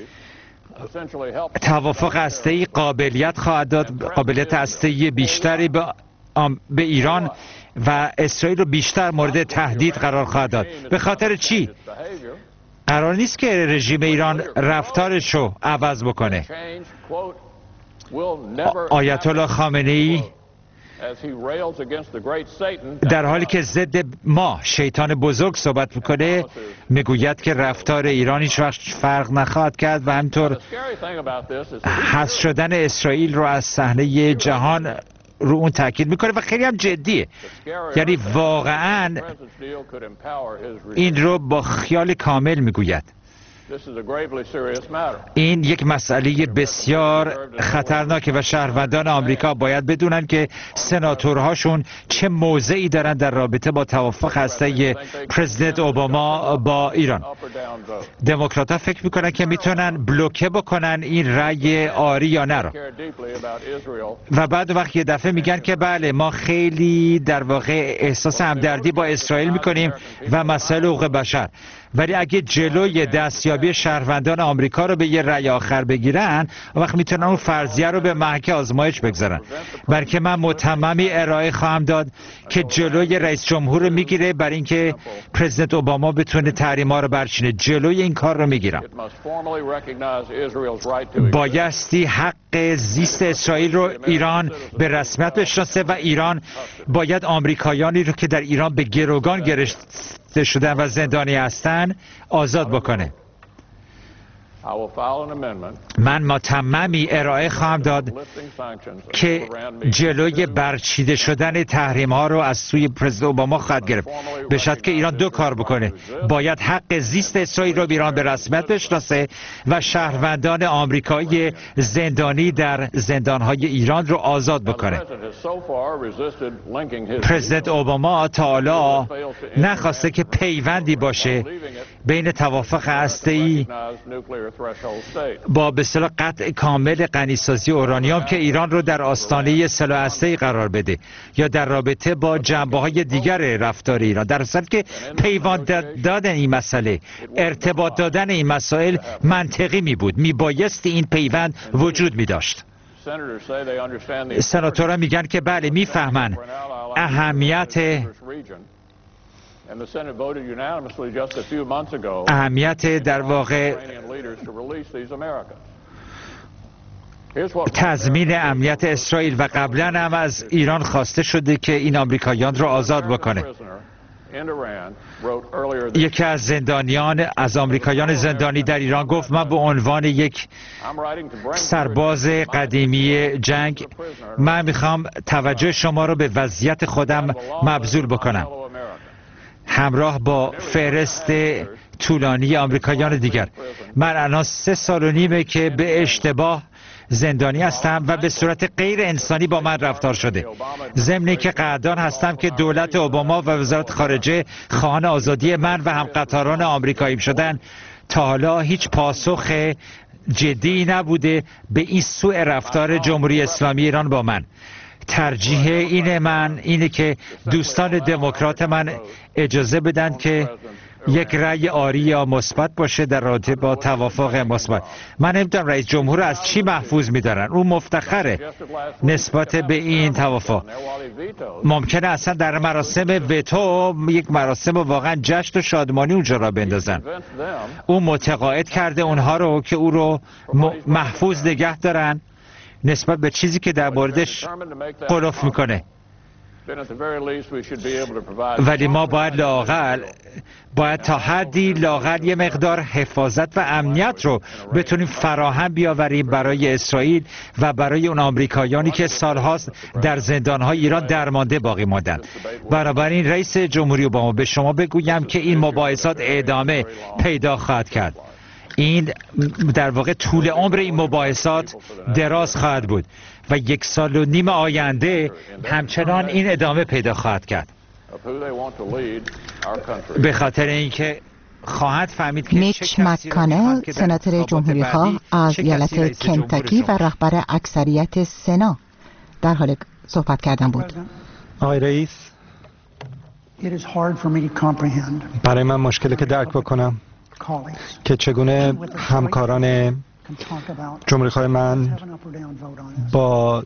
توافق هسته‌ای قابلیت خواهد داد، قابلیت هسته‌ای بیشتری به به ایران و اسرائیل رو بیشتر مورد تهدید قرار خواهد داد. به خاطر چی؟ قرار نیست که رژیم ایران رفتارش رو عوض بکنه. آیت الله خامنه‌ای در حالی که ضد ما شیطان بزرگ صحبت میکنه میگوید که رفتار ایران هیچ وقت فرق نخواهد کرد و همینطور حذف شدن اسرائیل رو از صحنه جهان رو اون تاکید میکنه و خیلی هم جدیه. یعنی واقعا این رو با خیال کامل میگوید. این یک مسئله بسیار خطرناکه و شهروندان آمریکا باید بدونن که سناتورهاشون چه موضعی دارن در رابطه با توافق هسته پرزیدنت اوباما با ایران. دموکرات‌ها فکر میکنن که میتونن بلوکه بکنن این رأی آری یا نه رو و بعد وقت یه دفعه میگن که بله ما خیلی در واقع احساس همدردی با اسرائیل میکنیم و مسائل حقوق بشر، ولی اگه جلوی دستیابی شهروندان آمریکا رو به یه رأی آخر بگیرن وقت میتونن اون فرضیه رو به محک آزمایش بگذارن. بلکه من متممی ارائه خواهم داد که جلوی رئیس جمهور رو میگیره برای اینکه پرزیدنت اوباما بتونه تحریم‌ها رو برچینه. جلوی این کار رو میگیرم. بایستی حق زیست اسرائیل رو ایران به رسمیت بشناسه و ایران باید آمریکایانی رو که در ایران به گروگان گرفته شدن و زندانی هستن آزاد بکنه. من متممی ارائه خواهم داد که جلوی برچیده شدن تحریم ها رو از سوی پرزیدنت اوباما خواهد گرفت، به شرطی که ایران دو کار بکنه. باید حق زیست اسرائیل رو ایران به رسمیت بشناسه و شهروندان آمریکایی زندانی در زندانهای ایران رو آزاد بکنه. پرزیدنت اوباما تا حالا نخواسته که پیوندی باشه بین توافق هسته‌ای با به اصطلاح قطع کامل غنیسازی اورانیوم که ایران رو در آستانه سلاح هسته‌ای قرار بده یا در رابطه با جنبه‌های دیگر رفتار ایران، در صورتی که پیوند دادن این مسئله، ارتباط دادن این مسائل منطقی می بود، می بایستی این پیوند وجود می داشت. سناتورها میگن که بله میفهمن اهمیت اهمیت در واقع تضمین امنیت اسرائیل و قبلا هم از ایران خواسته شده که این آمریکاییان رو آزاد بکنه. یکی از زندانیان از آمریکاییان زندانی در ایران گفت من به عنوان یک سرباز قدیمی جنگ من میخوام توجه شما رو به وضعیت خودم مبذول بکنم همراه با فهرست طولانی آمریکاییان دیگر. من الان سه سال و نیمه که به اشتباه زندانی هستم و به صورت غیر انسانی با من رفتار شده. ضمن که قدردان هستم که دولت اوباما و وزارت خارجه خواهان آزادی من و همقطاران آمریکایی شدن. تا حالا هیچ پاسخ جدی نبوده به این سوء رفتار جمهوری اسلامی ایران با من. ترجیح اینه من اینه که دوستان دموکرات من اجازه بدن که یک رأی آری یا مثبت باشه در رابطه با توافق مثبت. من نمیدونم رئیس جمهور از چی محفوظ می‌دارن. اون مفتخره نسبت به این توافق. ممکنه اصلا در مراسم وتو یک مراسم واقعا جشن و شادمانی اونجا را بندازن. او متقاعد کرده اونها رو که او رو محفوظ نگه دارن نسبت به چیزی که در موردش قلف میکنه. ولی ما باید لااقل باید تا حدی لااقل یه مقدار حفاظت و امنیت رو بتونیم فراهم بیاوریم برای اسرائیل و برای اون آمریکایانی که سالهاست در زندان‌های ایران درمانده باقی ماندن. بنابراین رئیس جمهوری اوباما به شما بگویم که این مباحثات ادامه پیدا خواهد کرد. این در واقع طول عمر این مباحثات دراز خواهد بود و یک سال و نیم آینده همچنان این ادامه پیدا خواهد کرد، به خاطر اینکه خواهد فهمید که میچ مک‌کانل سناتور جمهوری‌خواه از ایالت کنتاکی و رهبر اکثریت سنا در حال صحبت کردن بود. آقای رئیس، برای من مشکله که درک بکنم که چگونه همکاران جمهوری‌خواه من با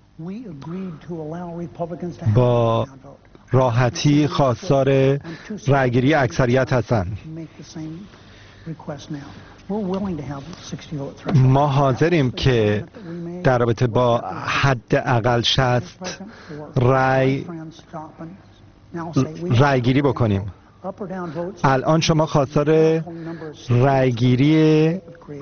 با راحتی خواستار رأیگیری اکثریت هستند. ما حاضریم که در رابطه با حد اقل شصت رأی رأیگیری بکنیم. الان شما خواستار رأیگیری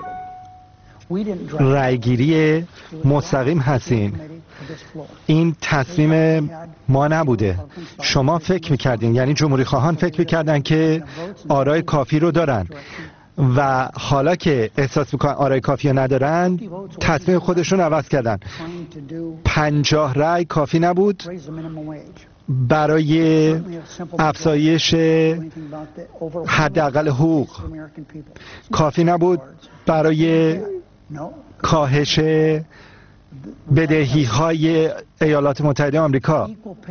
رأیگیری مستقیم هستین. این تصمیم ما نبوده. شما فکر میکردین، یعنی جمهوری خواهان فکر میکردن که آرای کافی رو دارن و حالا که احساس میکنن آرای کافی رو ندارن تصمیم خودشون عوض کردن. پنجاه رأی کافی نبود برای افزایش حداقل حقوق، کافی نبود برای کاهش بدهی‌های ایالات متحده آمریکا،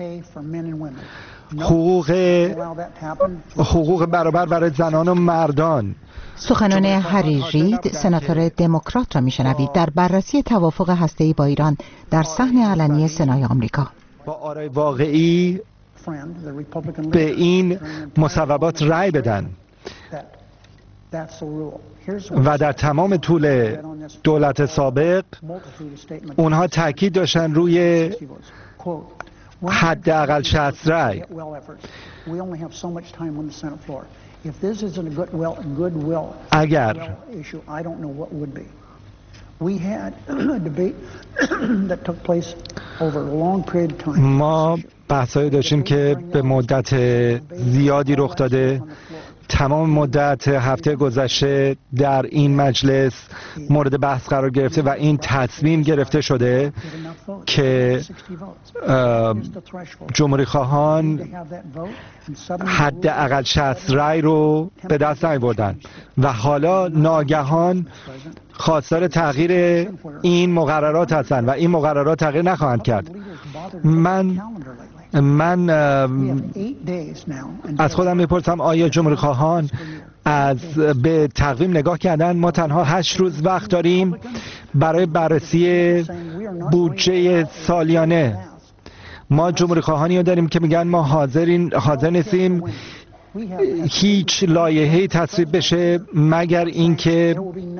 حقوق حقوق برابر برای زنان و مردان. سخنان هری رید سناتور دموکرات را میشنوید در بررسی توافق هسته‌ای با ایران در صحن علنی سنای آمریکا. با آرای واقعی به این مصوبات رأی بدن و در تمام طول دولت سابق اونها تاکید داشتن روی حداقل شصت رأی. اگر ما بحثایی داشتیم که به مدت زیادی رخ داده، تمام مدت هفته گذشته در این مجلس مورد بحث قرار گرفته و این تصمیم گرفته شده که جمهوری خواهان حداقل شصت رأی رو به دست نیاوردن و حالا ناگهان خواستار تغییر این مقررات هستند و این مقررات تغییر نخواهند کرد. من من از خودم میپرسم آیا جمهوری خواهان از به تقویم نگاه کردن؟ ما تنها هشت روز وقت داریم برای بررسی بودجه سالیانه. ما جمهوری خواهانی رو داریم که میگن ما حاضرین حاضر نیستیم هیچ لایحه‌ای تصویب بشه مگر اینکه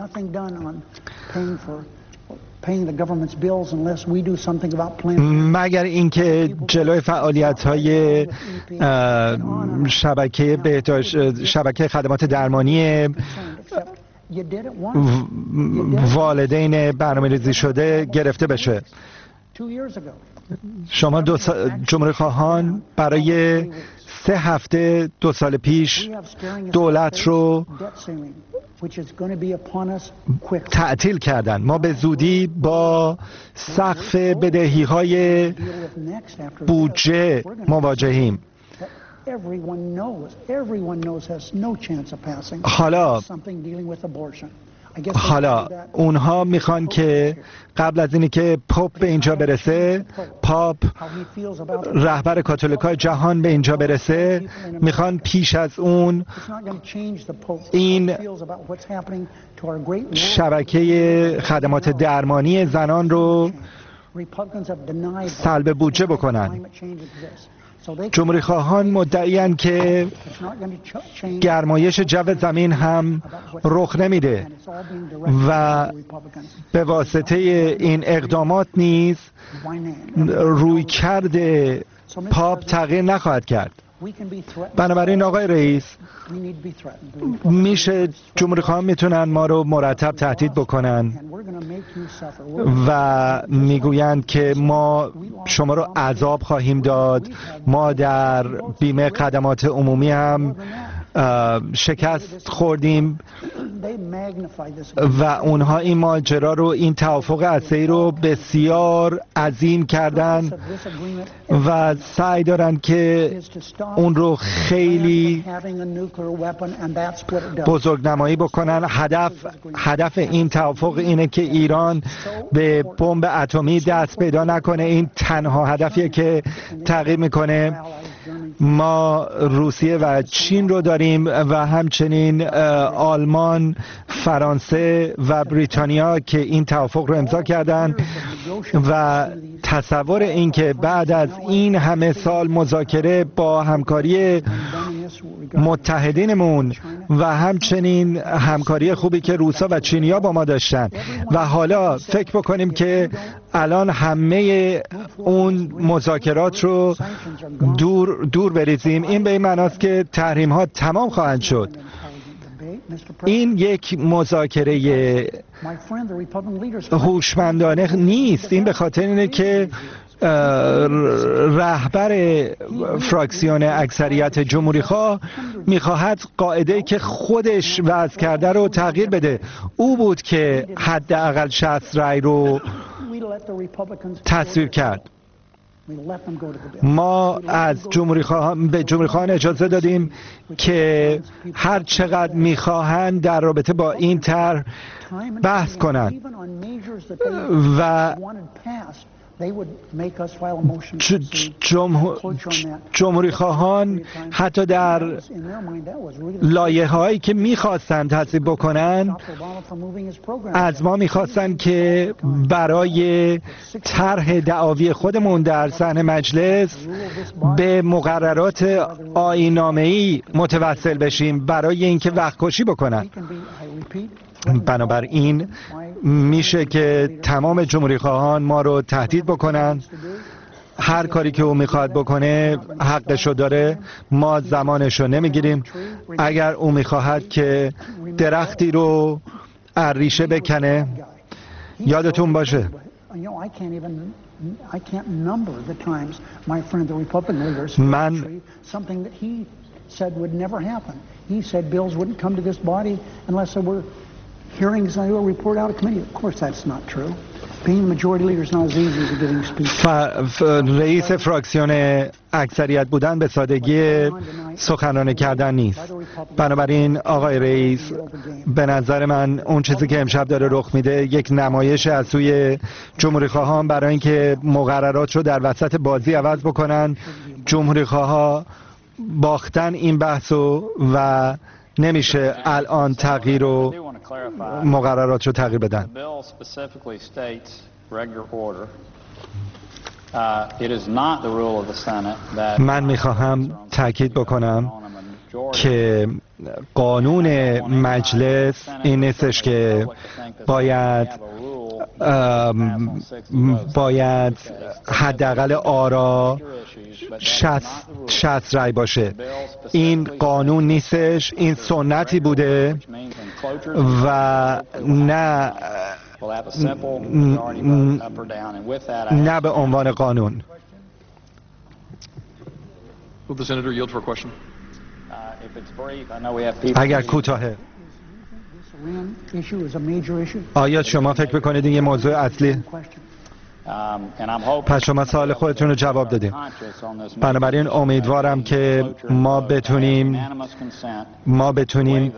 مگر اینکه جلوی فعالیت‌های شبکه بهداشت شبکه خدمات درمانی والدین برنامه‌ریزی شده گرفته بشه. شما دو سا... جمهوری خواهان برای سه هفته دو سال پیش دولت رو تعطیل کردن. ما به زودی با سقف بدهی‌های بودجه مواجهیم. حالا حالا اونها میخوان که قبل از اینی که پاپ به اینجا برسه، پاپ رهبر کاتولیکای جهان به اینجا برسه، میخوان پیش از اون این شبکه خدمات درمانی زنان رو سلب بودجه بکنن. جمهوری خواهان مدعی‌اند که گرمایش جو زمین هم رخ نمیده و به واسطه این اقدامات نیز رویکرد پاپ تغییر نخواهد کرد. بنابراین آقای رئیس، میشه جمهوری خواهان میتونن ما رو مرتب تهدید بکنن و میگویند که ما شما رو عذاب خواهیم داد. ما در بیمه خدمات عمومی هم شکست خوردیم و اونها این ماجرا رو، این توافق هسته‌ای رو بسیار عظیم کردن و سعی دارن که اون رو خیلی بزرگنمایی بکنن. هدف هدف این توافق اینه که ایران به بمب اتمی دست پیدا نکنه. این تنها هدفیه که تغییر میکنه. ما روسیه و چین رو داریم و همچنین آلمان، فرانسه و بریتانیا که این توافق رو امضا کردن و تصور این که بعد از این همه سال مذاکره با همکاری متحدینمون و همچنین همکاری خوبی که روسا و چینیا با ما داشتن و حالا فکر بکنیم که الان همه اون مذاکرات رو دور دور بریزیم، این به این معناست که تحریم ها تمام خواهند شد. این یک مذاکره هوشمندانه نیست. این به خاطر اینه که رهبر فراکسیون اکثریت جمهوری خواه میخواهد قاعده‌ای که خودش وضع کرده رو تغییر بده. او بود که حداقل شصت رأی رو تصویب کرد. ما از جمهوری خواهان به جمهوری خواهان اجازه دادیم که هر چقدر میخواهند در رابطه با این طرح بحث کنند و جمهوری خواهان حتی در لایحه هایی که میخواستند تصویب بکنن از ما میخواستند که برای طرح دعاوی خودمون در صحن مجلس به مقررات آیین‌نامه‌ای متوسل بشیم برای اینکه وقت کشی بکنن. بنابراین میشه که تمام جمهوری خواهان ما رو تهدید بکنن. هر کاری که او میخواد بکنه حقشو داره، ما زمانشو نمیگیریم. اگر او میخواهد که درختی رو از ریشه بکنه، یادتون باشه من hearings and a report out of committee. Of course that's not true. Being the majority leader is not as easy as giving speeches. رئیس فراکسیون اکثریت بودن به سادگی سخنرانی کردن نیست. بنابراین آقای رئیس، به نظر من اون چیزی که امشب داره رخ میده یک نمایش از سوی جمهوری خواهان برای اینکه مقررات رو در وسط بازی عوض بکنن. جمهوری خواها باختن این بحثو و نمیشه الان تغییر و مقررات رو تغییر بدن. من میخواهم تاکید بکنم که قانون مجلس این نیستش که باید باید حداقل آرا شصت رای باشه. این قانون نیستش، این سنتی بوده و نه نه به عنوان قانون. اگر کوتاهه، آیا شما فکر بکنید این یه موضوع اصلی؟ پس شما سوال خودتون رو جواب دادیم. بنابراین امیدوارم که ما بتونیم ما بتونیم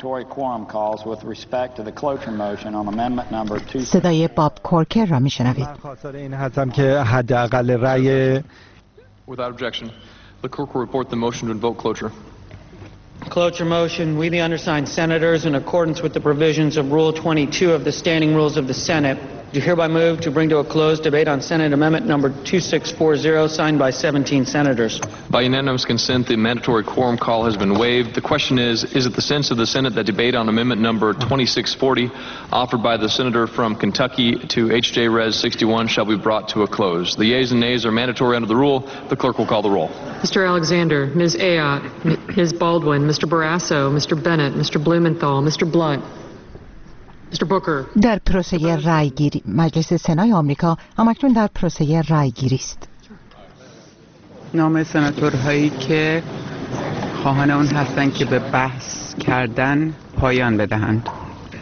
صدای باب کورکر را میشنوید. من خواستار این هستم که حداقل رأی Without objection, the clerk will report the motion to invoke cloture. Cloture motion. We, the undersigned senators, in accordance with the provisions of Rule twenty-two of the Standing Rules of the Senate, do hereby move to bring to a close debate on Senate Amendment number twenty-six forty, signed by seventeen senators. By unanimous consent, the mandatory quorum call has been waived. The question is, is it the sense of the Senate that debate on Amendment number twenty-six forty, offered by the senator from Kentucky to H J Res sixty-one, shall be brought to a close? The yeas and nays are mandatory under the rule. The clerk will call the roll. Mister Alexander, Miz Ayotte, Miz Baldwin, Mister Barrasso, Mister Bennett, Mister Blumenthal, Mister Blunt, Mister Booker. در پروسه رای گیری مجلس سنای آمریکا همکنون در پروسه رای گیری است. نام سناتورهایی که خواهان اون هستند که به بحث کردن پایان بدهند.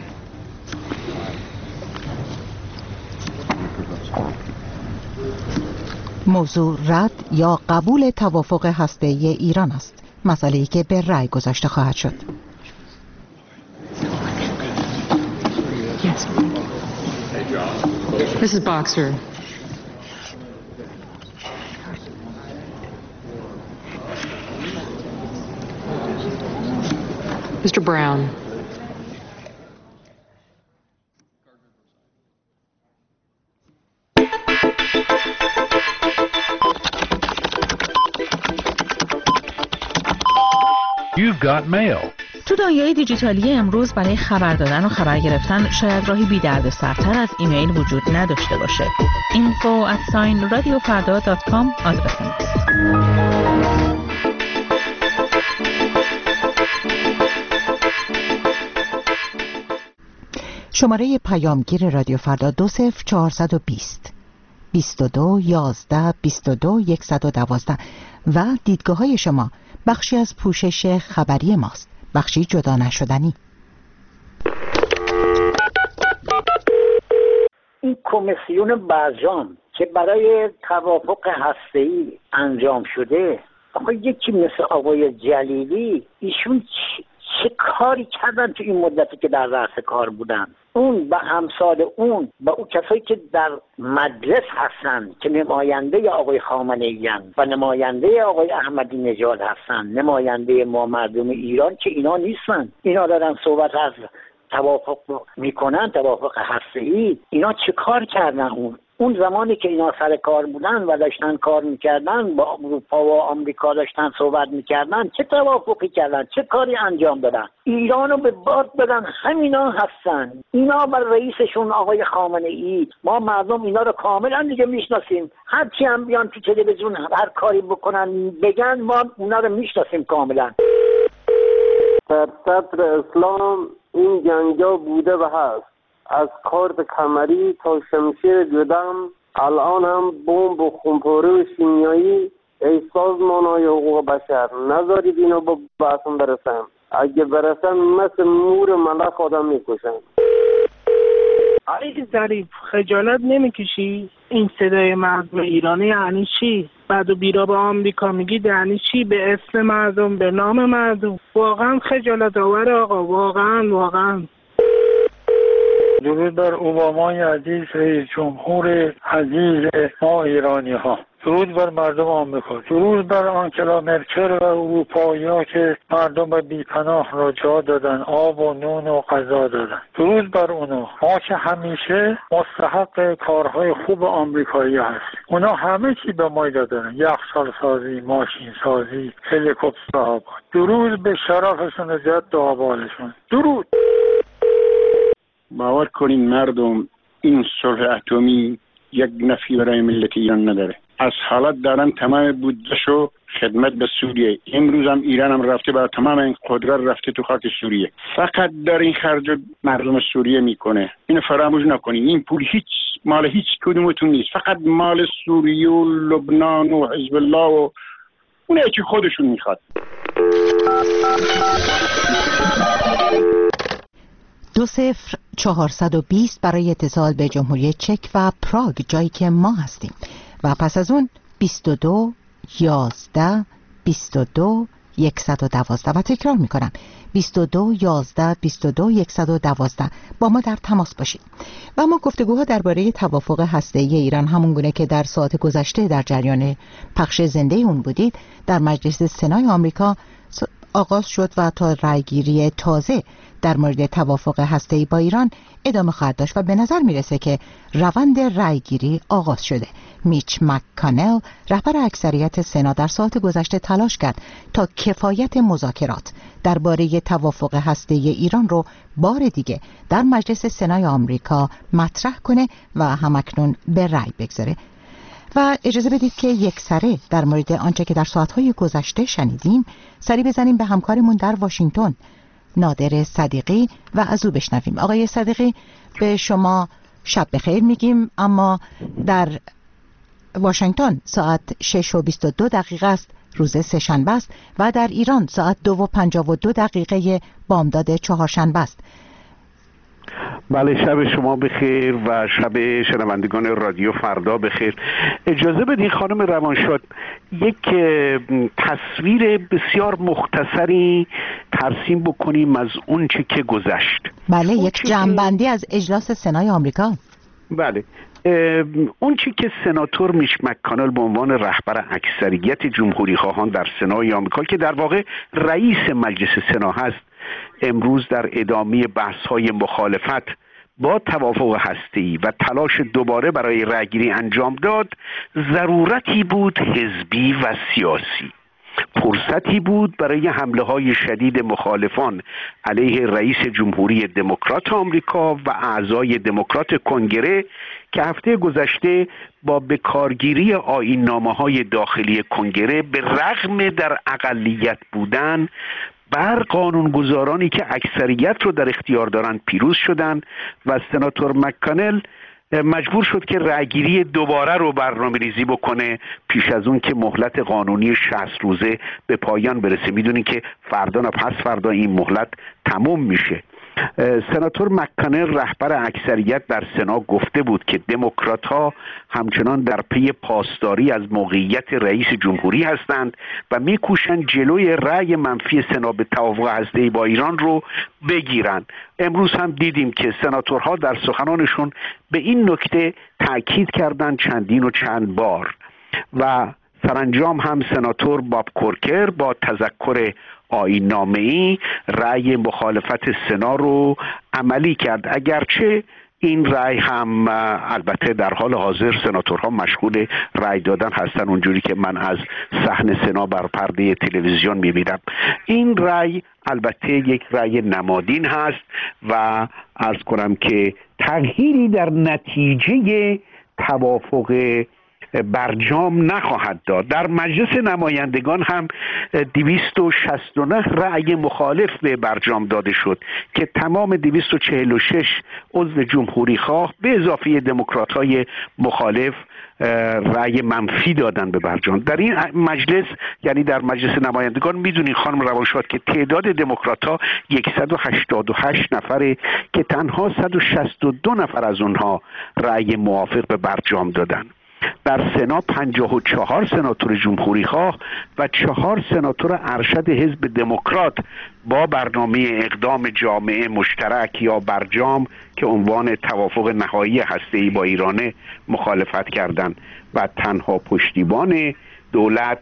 موضوع رد یا قبول توافق هسته‌ای ایران است. مسئله‌ای که به رای گذاشته خواهد شد. Yes. Missus Boxer. Mister Brown. You've got mail. تو دنیای دیجیتالی امروز برای خبر دادن و خبر گرفتن شاید راهی بی درد سرتر از ایمیل وجود نداشته باشه. اینفو ات رادیو فردا دات کام آدرس ماست. شماره پیامگیر رادیو فردا دو صفر چهارصد و بیست بیست و دو یازده بیست و دو صد و دوازده و دیدگاه های شما بخشی از پوشش خبری ماست، بخشی جدا نشدنی. این کمیسیون برجام که برای توافق هسته‌ای انجام شده، آقا یکی مثل آقای جلیلی ایشون چه کاری کردن تو این مدتی که در رأس کار بودن؟ اون و امثال اون و اون کسایی که در مجلس هستن که نماینده آقای خامنه‌ای و نماینده آقای احمدی نژاد هستن، نماینده ما مردم ایران، که اینا نیستن. اینا دارن صحبت از توافق میکنن، توافق هسته‌ای. اینا چه کار کردن؟ اون اون زمانی که اینا سر کار بودن و داشتن کار میکردن، با اروپا و آمریکا داشتن صحبت میکردن، چه توافقی کردن؟ چه کاری انجام دادن؟ ایرانو به باد بدن. همینا هستن. اینا بر رئیسشون آقای خامنه‌ای. ما مردم اینا رو کاملا دیگه میشناسیم. هر چی هم بیان تو تلویزیون هر کاری بکنن بگن، ما اونا رو میشناسیم کاملا. در صدر اسلام این جنگا بوده و هست، از کارت کمری تا شمشیر جدم، الان هم بمب و خمپاره و شیمیایی. ای سازمان‌های حقوق بشر، نذارید اینا با بحثم برسن. اگه برسن مثل مور ملخ آدم میکشن. آقای ظریف، خجالت نمیکشی؟ این صدای مردم ایرانی یعنی چی؟ بعد و بیرا به آمریکا میگی یعنی چی؟ به اسم مردم، به نام مردم. واقعا خجالت آور آقا، واقعا واقعا. درود بر اوبامای عزیز، رئیس جمهور عزیز ما ایرانی ها. درود بر مردم آمریکا. درود بر آنگلا مرکل و اروپایی‌ها که مردم به بی‌پناه را جا دادن، آب و نون و غذا دادن. درود بر اونا. ما که همیشه مستحق کارهای خوب آمریکایی هستیم. اونا همه چی به ما دادن، یخچال سازی، ماشین سازی، هلیکوپتر آباد. درود به شرفشون و جد و آبادشون. درود. باور کنین مردم، این صلح اتمی یک نفعی برای ملت ایران نداره. از حالت دارن تمام بودجه‌شو خدمت به سوریه. امروز هم ایران هم رفته با تمام این قدرت رفته تو خاک سوریه، فقط در این خرج مردم سوریه میکنه. اینو فراموش نکنین. این پول هیچ مال هیچ کدومتون نیست، فقط مال سوریه و لبنان و حزب الله و اونه که خودشون میخواد. دو صفر چهارصد و بیست برای اتصال به جمهوری چک و پراگ، جایی که ما هستیم، و پس از اون بیست و دو یازده بیست و دو صد و دوازده. و تکرار میکنم بیست و دو یازده بیست و دو صد و دوازده. با ما در تماس باشید. و ما گفتگوها درباره توافق هسته‌ای ایران، همون گونه که در ساعت گذشته در جریان پخش زنده اون بودید، در مجلس سنای آمریکا آغاز شد و تا رأیگیری تازه در مورد توافق هسته‌ای با ایران ادامه خواهد داشت و به نظر میرسه که روند رأیگیری آغاز شده. میچ مک‌کانل، رهبر اکثریت سنا، در ساعت گذشته تلاش کرد تا کفایت مذاکرات درباره توافق هسته‌ای ایران رو بار دیگه در مجلس سنای آمریکا مطرح کنه و همکنون به رأی بگذاره. و اجازه بدید که یک سره در مورد آنچه که در ساعتهای گذشته شنیدیم سری بزنیم به همکارمون در واشنگتن، نادر صدیقی، و از او بشنویم. آقای صدیقی، به شما شب بخیر میگیم، اما در واشنگتن ساعت شش و بیست و دو دقیقه است، روز سه‌شنبه است، و در ایران ساعت دو و پنجاه و دو دقیقه بامداد چهارشنبه است. بله، شب شما بخیر و شب شنوندگان رادیو فردا بخیر. اجازه بدین خانم روانشاد یک تصویر بسیار مختصری ترسیم بکنیم از اون چه که گذشت. بله، یک جمع‌بندی از اجلاس سنای آمریکا. بله، اون چی که سناتور میچ مک‌کانل به عنوان رهبر اکثریت جمهوری خواهان در سنای آمریکا، که در واقع رئیس مجلس سنا هست، امروز در ادامه بحث‌های مخالفت با توافق هسته‌ای و تلاش دوباره برای رأیگیری انجام داد، ضرورتی بود حزبی و سیاسی، فرصتی بود برای حمله‌های شدید مخالفان علیه رئیس جمهوری دموکرات آمریکا و اعضای دموکرات کنگره که هفته گذشته با بکارگیری آیین‌نامه‌های داخلی کنگره به رغم در اقلیت بودن بر قانونگذارانی که اکثریت رو در اختیار دارند پیروز شدند و سناتور مک‌کانل مجبور شد که رأیگیری دوباره رو برنامه‌ریزی بکنه پیش از اون که مهلت قانونی شصت روزه به پایان برسه. میدونین که فردا نه پس فردا این مهلت تموم میشه. سناتور مک‌کانل رهبر اکثریت در سنا گفته بود که دموکرات‌ها همچنان در پی پاسداری از موقعیت رئیس جمهوری هستند و میکوشند جلوی رأی منفی سنا به توافق هسته‌ای با ایران رو بگیرند. امروز هم دیدیم که سناتورها در سخنانشون به این نکته تاکید کردند چندین و چند بار و سرانجام هم سناتور باب کورکر با تذکر آیین‌نامه‌ای رأی مخالفت سنا رو عملی کرد، اگرچه این رأی هم البته در حال حاضر سناتورها مشغول رأی دادن هستن، اونجوری که من از صحن سنا بر پرده تلویزیون می‌بینم. این رأی البته یک رأی نمادین هست و عرض کنم که تغییری در نتیجه توافق برجام نخواهد داد. در مجلس نمایندگان هم دویست و شصت و نه رأی مخالف به برجام داده شد که تمام دویست و چهل و شش عضو جمهوری خواه به اضافه دموکرات‌های مخالف رأی منفی دادن به برجام. در این مجلس، یعنی در مجلس نمایندگان، میدونین خانم روانشاد که تعداد دموکرات‌ها صد و هشتاد و هشت نفره که تنها صد و شصت و دو نفر از اونها رأی موافق به برجام دادن. در سنا پنجاه و چهار سناتور جمهوری خواه و چهار سناتور ارشد حزب دموکرات با برنامه اقدام جامعه مشترک یا برجام که عنوان توافق نهایی هسته‌ای با ایران مخالفت کردند و تنها پشتیبان دولت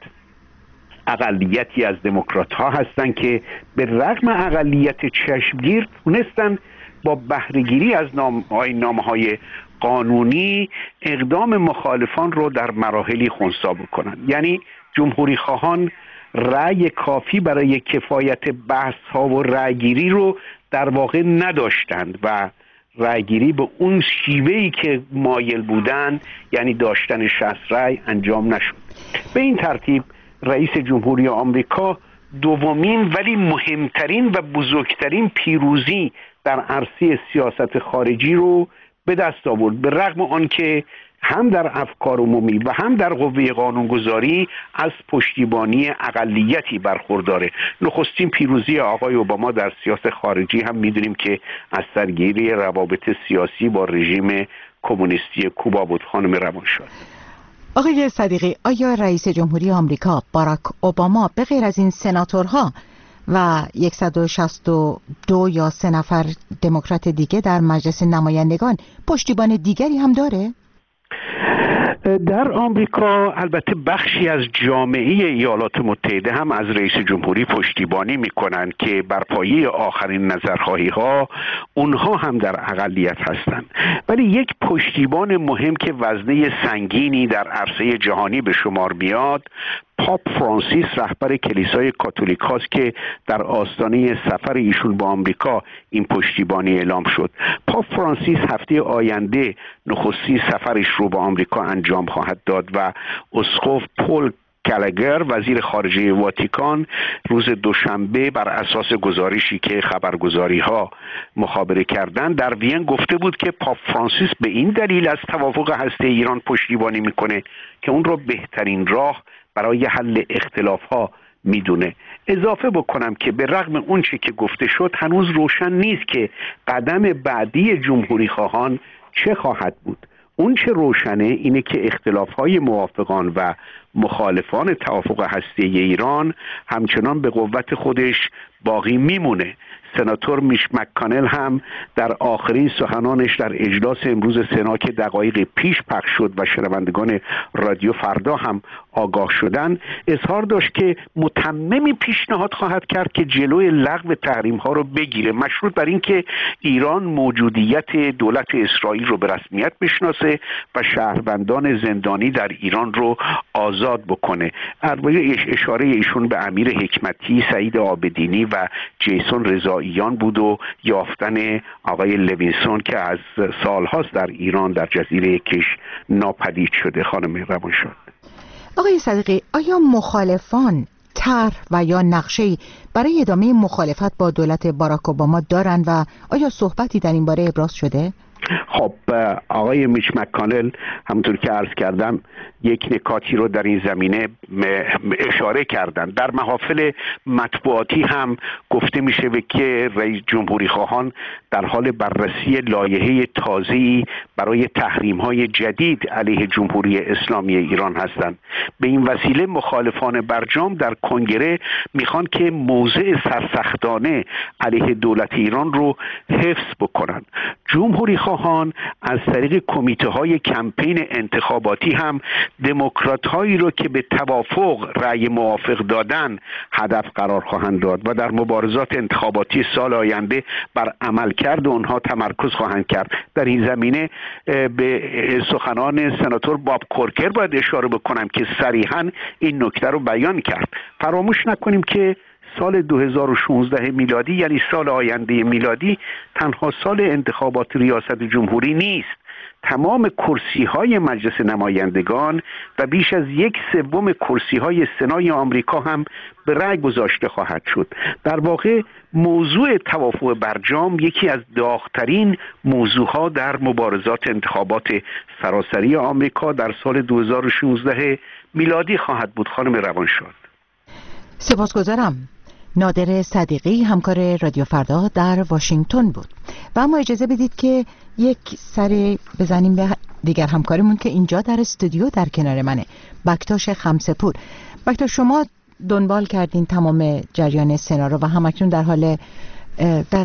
اقلیتی از دموکرات ها هستند که به رغم اقلیت چشمگیر تونستند با بهره‌گیری از آیین‌نامه‌های قانونی اقدام مخالفان رو در مراحلی خنثی بکنند. یعنی جمهوری خواهان رأی کافی برای کفایت بحث ها و رأیگیری رو در واقع نداشتند و رأیگیری به اون شیوهی که مایل بودن، یعنی داشتن شصت رأی، انجام نشد. به این ترتیب رئیس جمهوری آمریکا دومین ولی مهمترین و بزرگترین پیروزی در عرصه سیاست خارجی رو به دست آورد، به رغم آنکه هم در افکار عمومی و هم در قوه قانونگذاری از پشتیبانی اقلیتی برخورداره. نخستین پیروزی آقای اوباما در سیاست خارجی هم میدونیم که از سرگیری روابط سیاسی با رژیم کمونیستی کوبا بود. خانم روانشاد. آقای صدیقی، آیا رئیس جمهوری آمریکا باراک اوباما به غیر از این سناتورها و صد و شصت و دو یا سه نفر دموکرات دیگه در مجلس نمایندگان پشتیبان دیگری هم داره؟ در آمریکا البته بخشی از جامعه ایالات متحده هم از رئیس جمهوری پشتیبانی میکنن که بر پایه آخرین نظرخواهی ها اونها هم در اقلیت هستند، ولی یک پشتیبان مهم که وزنه سنگینی در عرصه جهانی به شمار میاد پاپ فرانسیس رهبر کلیسای کاتولیک هاست که در آستانه سفر ایشون به آمریکا این پشتیبانی اعلام شد. پاپ فرانسیس هفته آینده نخستین سفرش رو به آمریکا انجام خواهد داد و اسقف پول گالگر وزیر خارجه واتیکان روز دوشنبه بر اساس گزارشی که خبرگزاری ها مخابره کردن در وین گفته بود که پاپ فرانسیس به این دلیل از توافق هسته ایران پشتیبانی میکنه که اون رو بهترین راه برای حل اختلاف ها میدونه. اضافه بکنم که به رغم اون چه که گفته شد هنوز روشن نیست که قدم بعدی جمهوری خواهان چه خواهد بود. اون چه روشنه اینه که اختلاف های موافقان و مخالفان توافق هسته ایران همچنان به قوت خودش باقی میمونه. سناتور میش مک‌کانل هم در آخرین سخنانش در اجلاس امروز سنا که دقایق پیش پخش شد و شنوندگان رادیو فردا هم آگاه شدن اظهار داشت که متممی پیشنهاد خواهد کرد که جلوی لغو تحریم ها رو بگیره، مشروط بر این که ایران موجودیت دولت اسرائیل رو به رسمیت بشناسه و شهروندان زندانی در ایران رو آزاد بکنه. البته اشاره ایشون به امیر حکمتی، سعید عابدینی و جیسون رضاییان بود و یافتن آقای لوینسون که از سالهاست در ایران در جزیره کش ناپدید شده. خانم روانشاد. آقای صدیقی، آیا مخالفان طرح و یا نقشه‌ای برای ادامه مخالفت با دولت باراک اوباما دارند و آیا صحبتی در این باره ابراز شده؟ خب آقای میچ مک‌کانل همونطور که عرض کردم یک نکاتی رو در این زمینه اشاره کردن. در محافل مطبوعاتی هم گفته میشه که رئیس جمهوری خواهان در حال بررسی لایحه تازه‌ای برای تحریم‌های جدید علیه جمهوری اسلامی ایران هستند. به این وسیله مخالفان برجام در کنگره میخوان که موضع سرسختانه علیه دولت ایران رو حفظ بکنن. جمهوری خواهان از طریق کمیته های کمپین انتخاباتی هم دموکرات هایی رو که به توافق رأی موافق دادن هدف قرار خواهند داد و در مبارزات انتخاباتی سال آینده بر عملکرد اونها تمرکز خواهند کرد. در این زمینه به سخنان سناتور باب کورکر باید اشاره بکنم که صریحاً این نکته رو بیان کرد. فراموش نکنیم که سال دو هزار و شانزده میلادی یعنی سال آینده میلادی تنها سال انتخابات ریاست جمهوری نیست. تمام کرسی های مجلس نمایندگان و بیش از یک سوم کرسی های سنای آمریکا هم به رأی گذاشته خواهد شد. در واقع موضوع توافق برجام یکی از داغ‌ترین موضوعها در مبارزات انتخابات سراسری آمریکا در سال دو هزار و شانزده میلادی خواهد بود. خانم روانشاد. سپاسگزارم. نادر صدیقی همکار رادیو فردا در واشنگتن بود. و اما اجازه بدید که یک سر بزنیم به دیگر همکارمون که اینجا در استودیو در کنار منه، بکتاش خمسه‌پور. بکتاش، شما دنبال کردین تمام جریان سنا رو و همکنون در حال در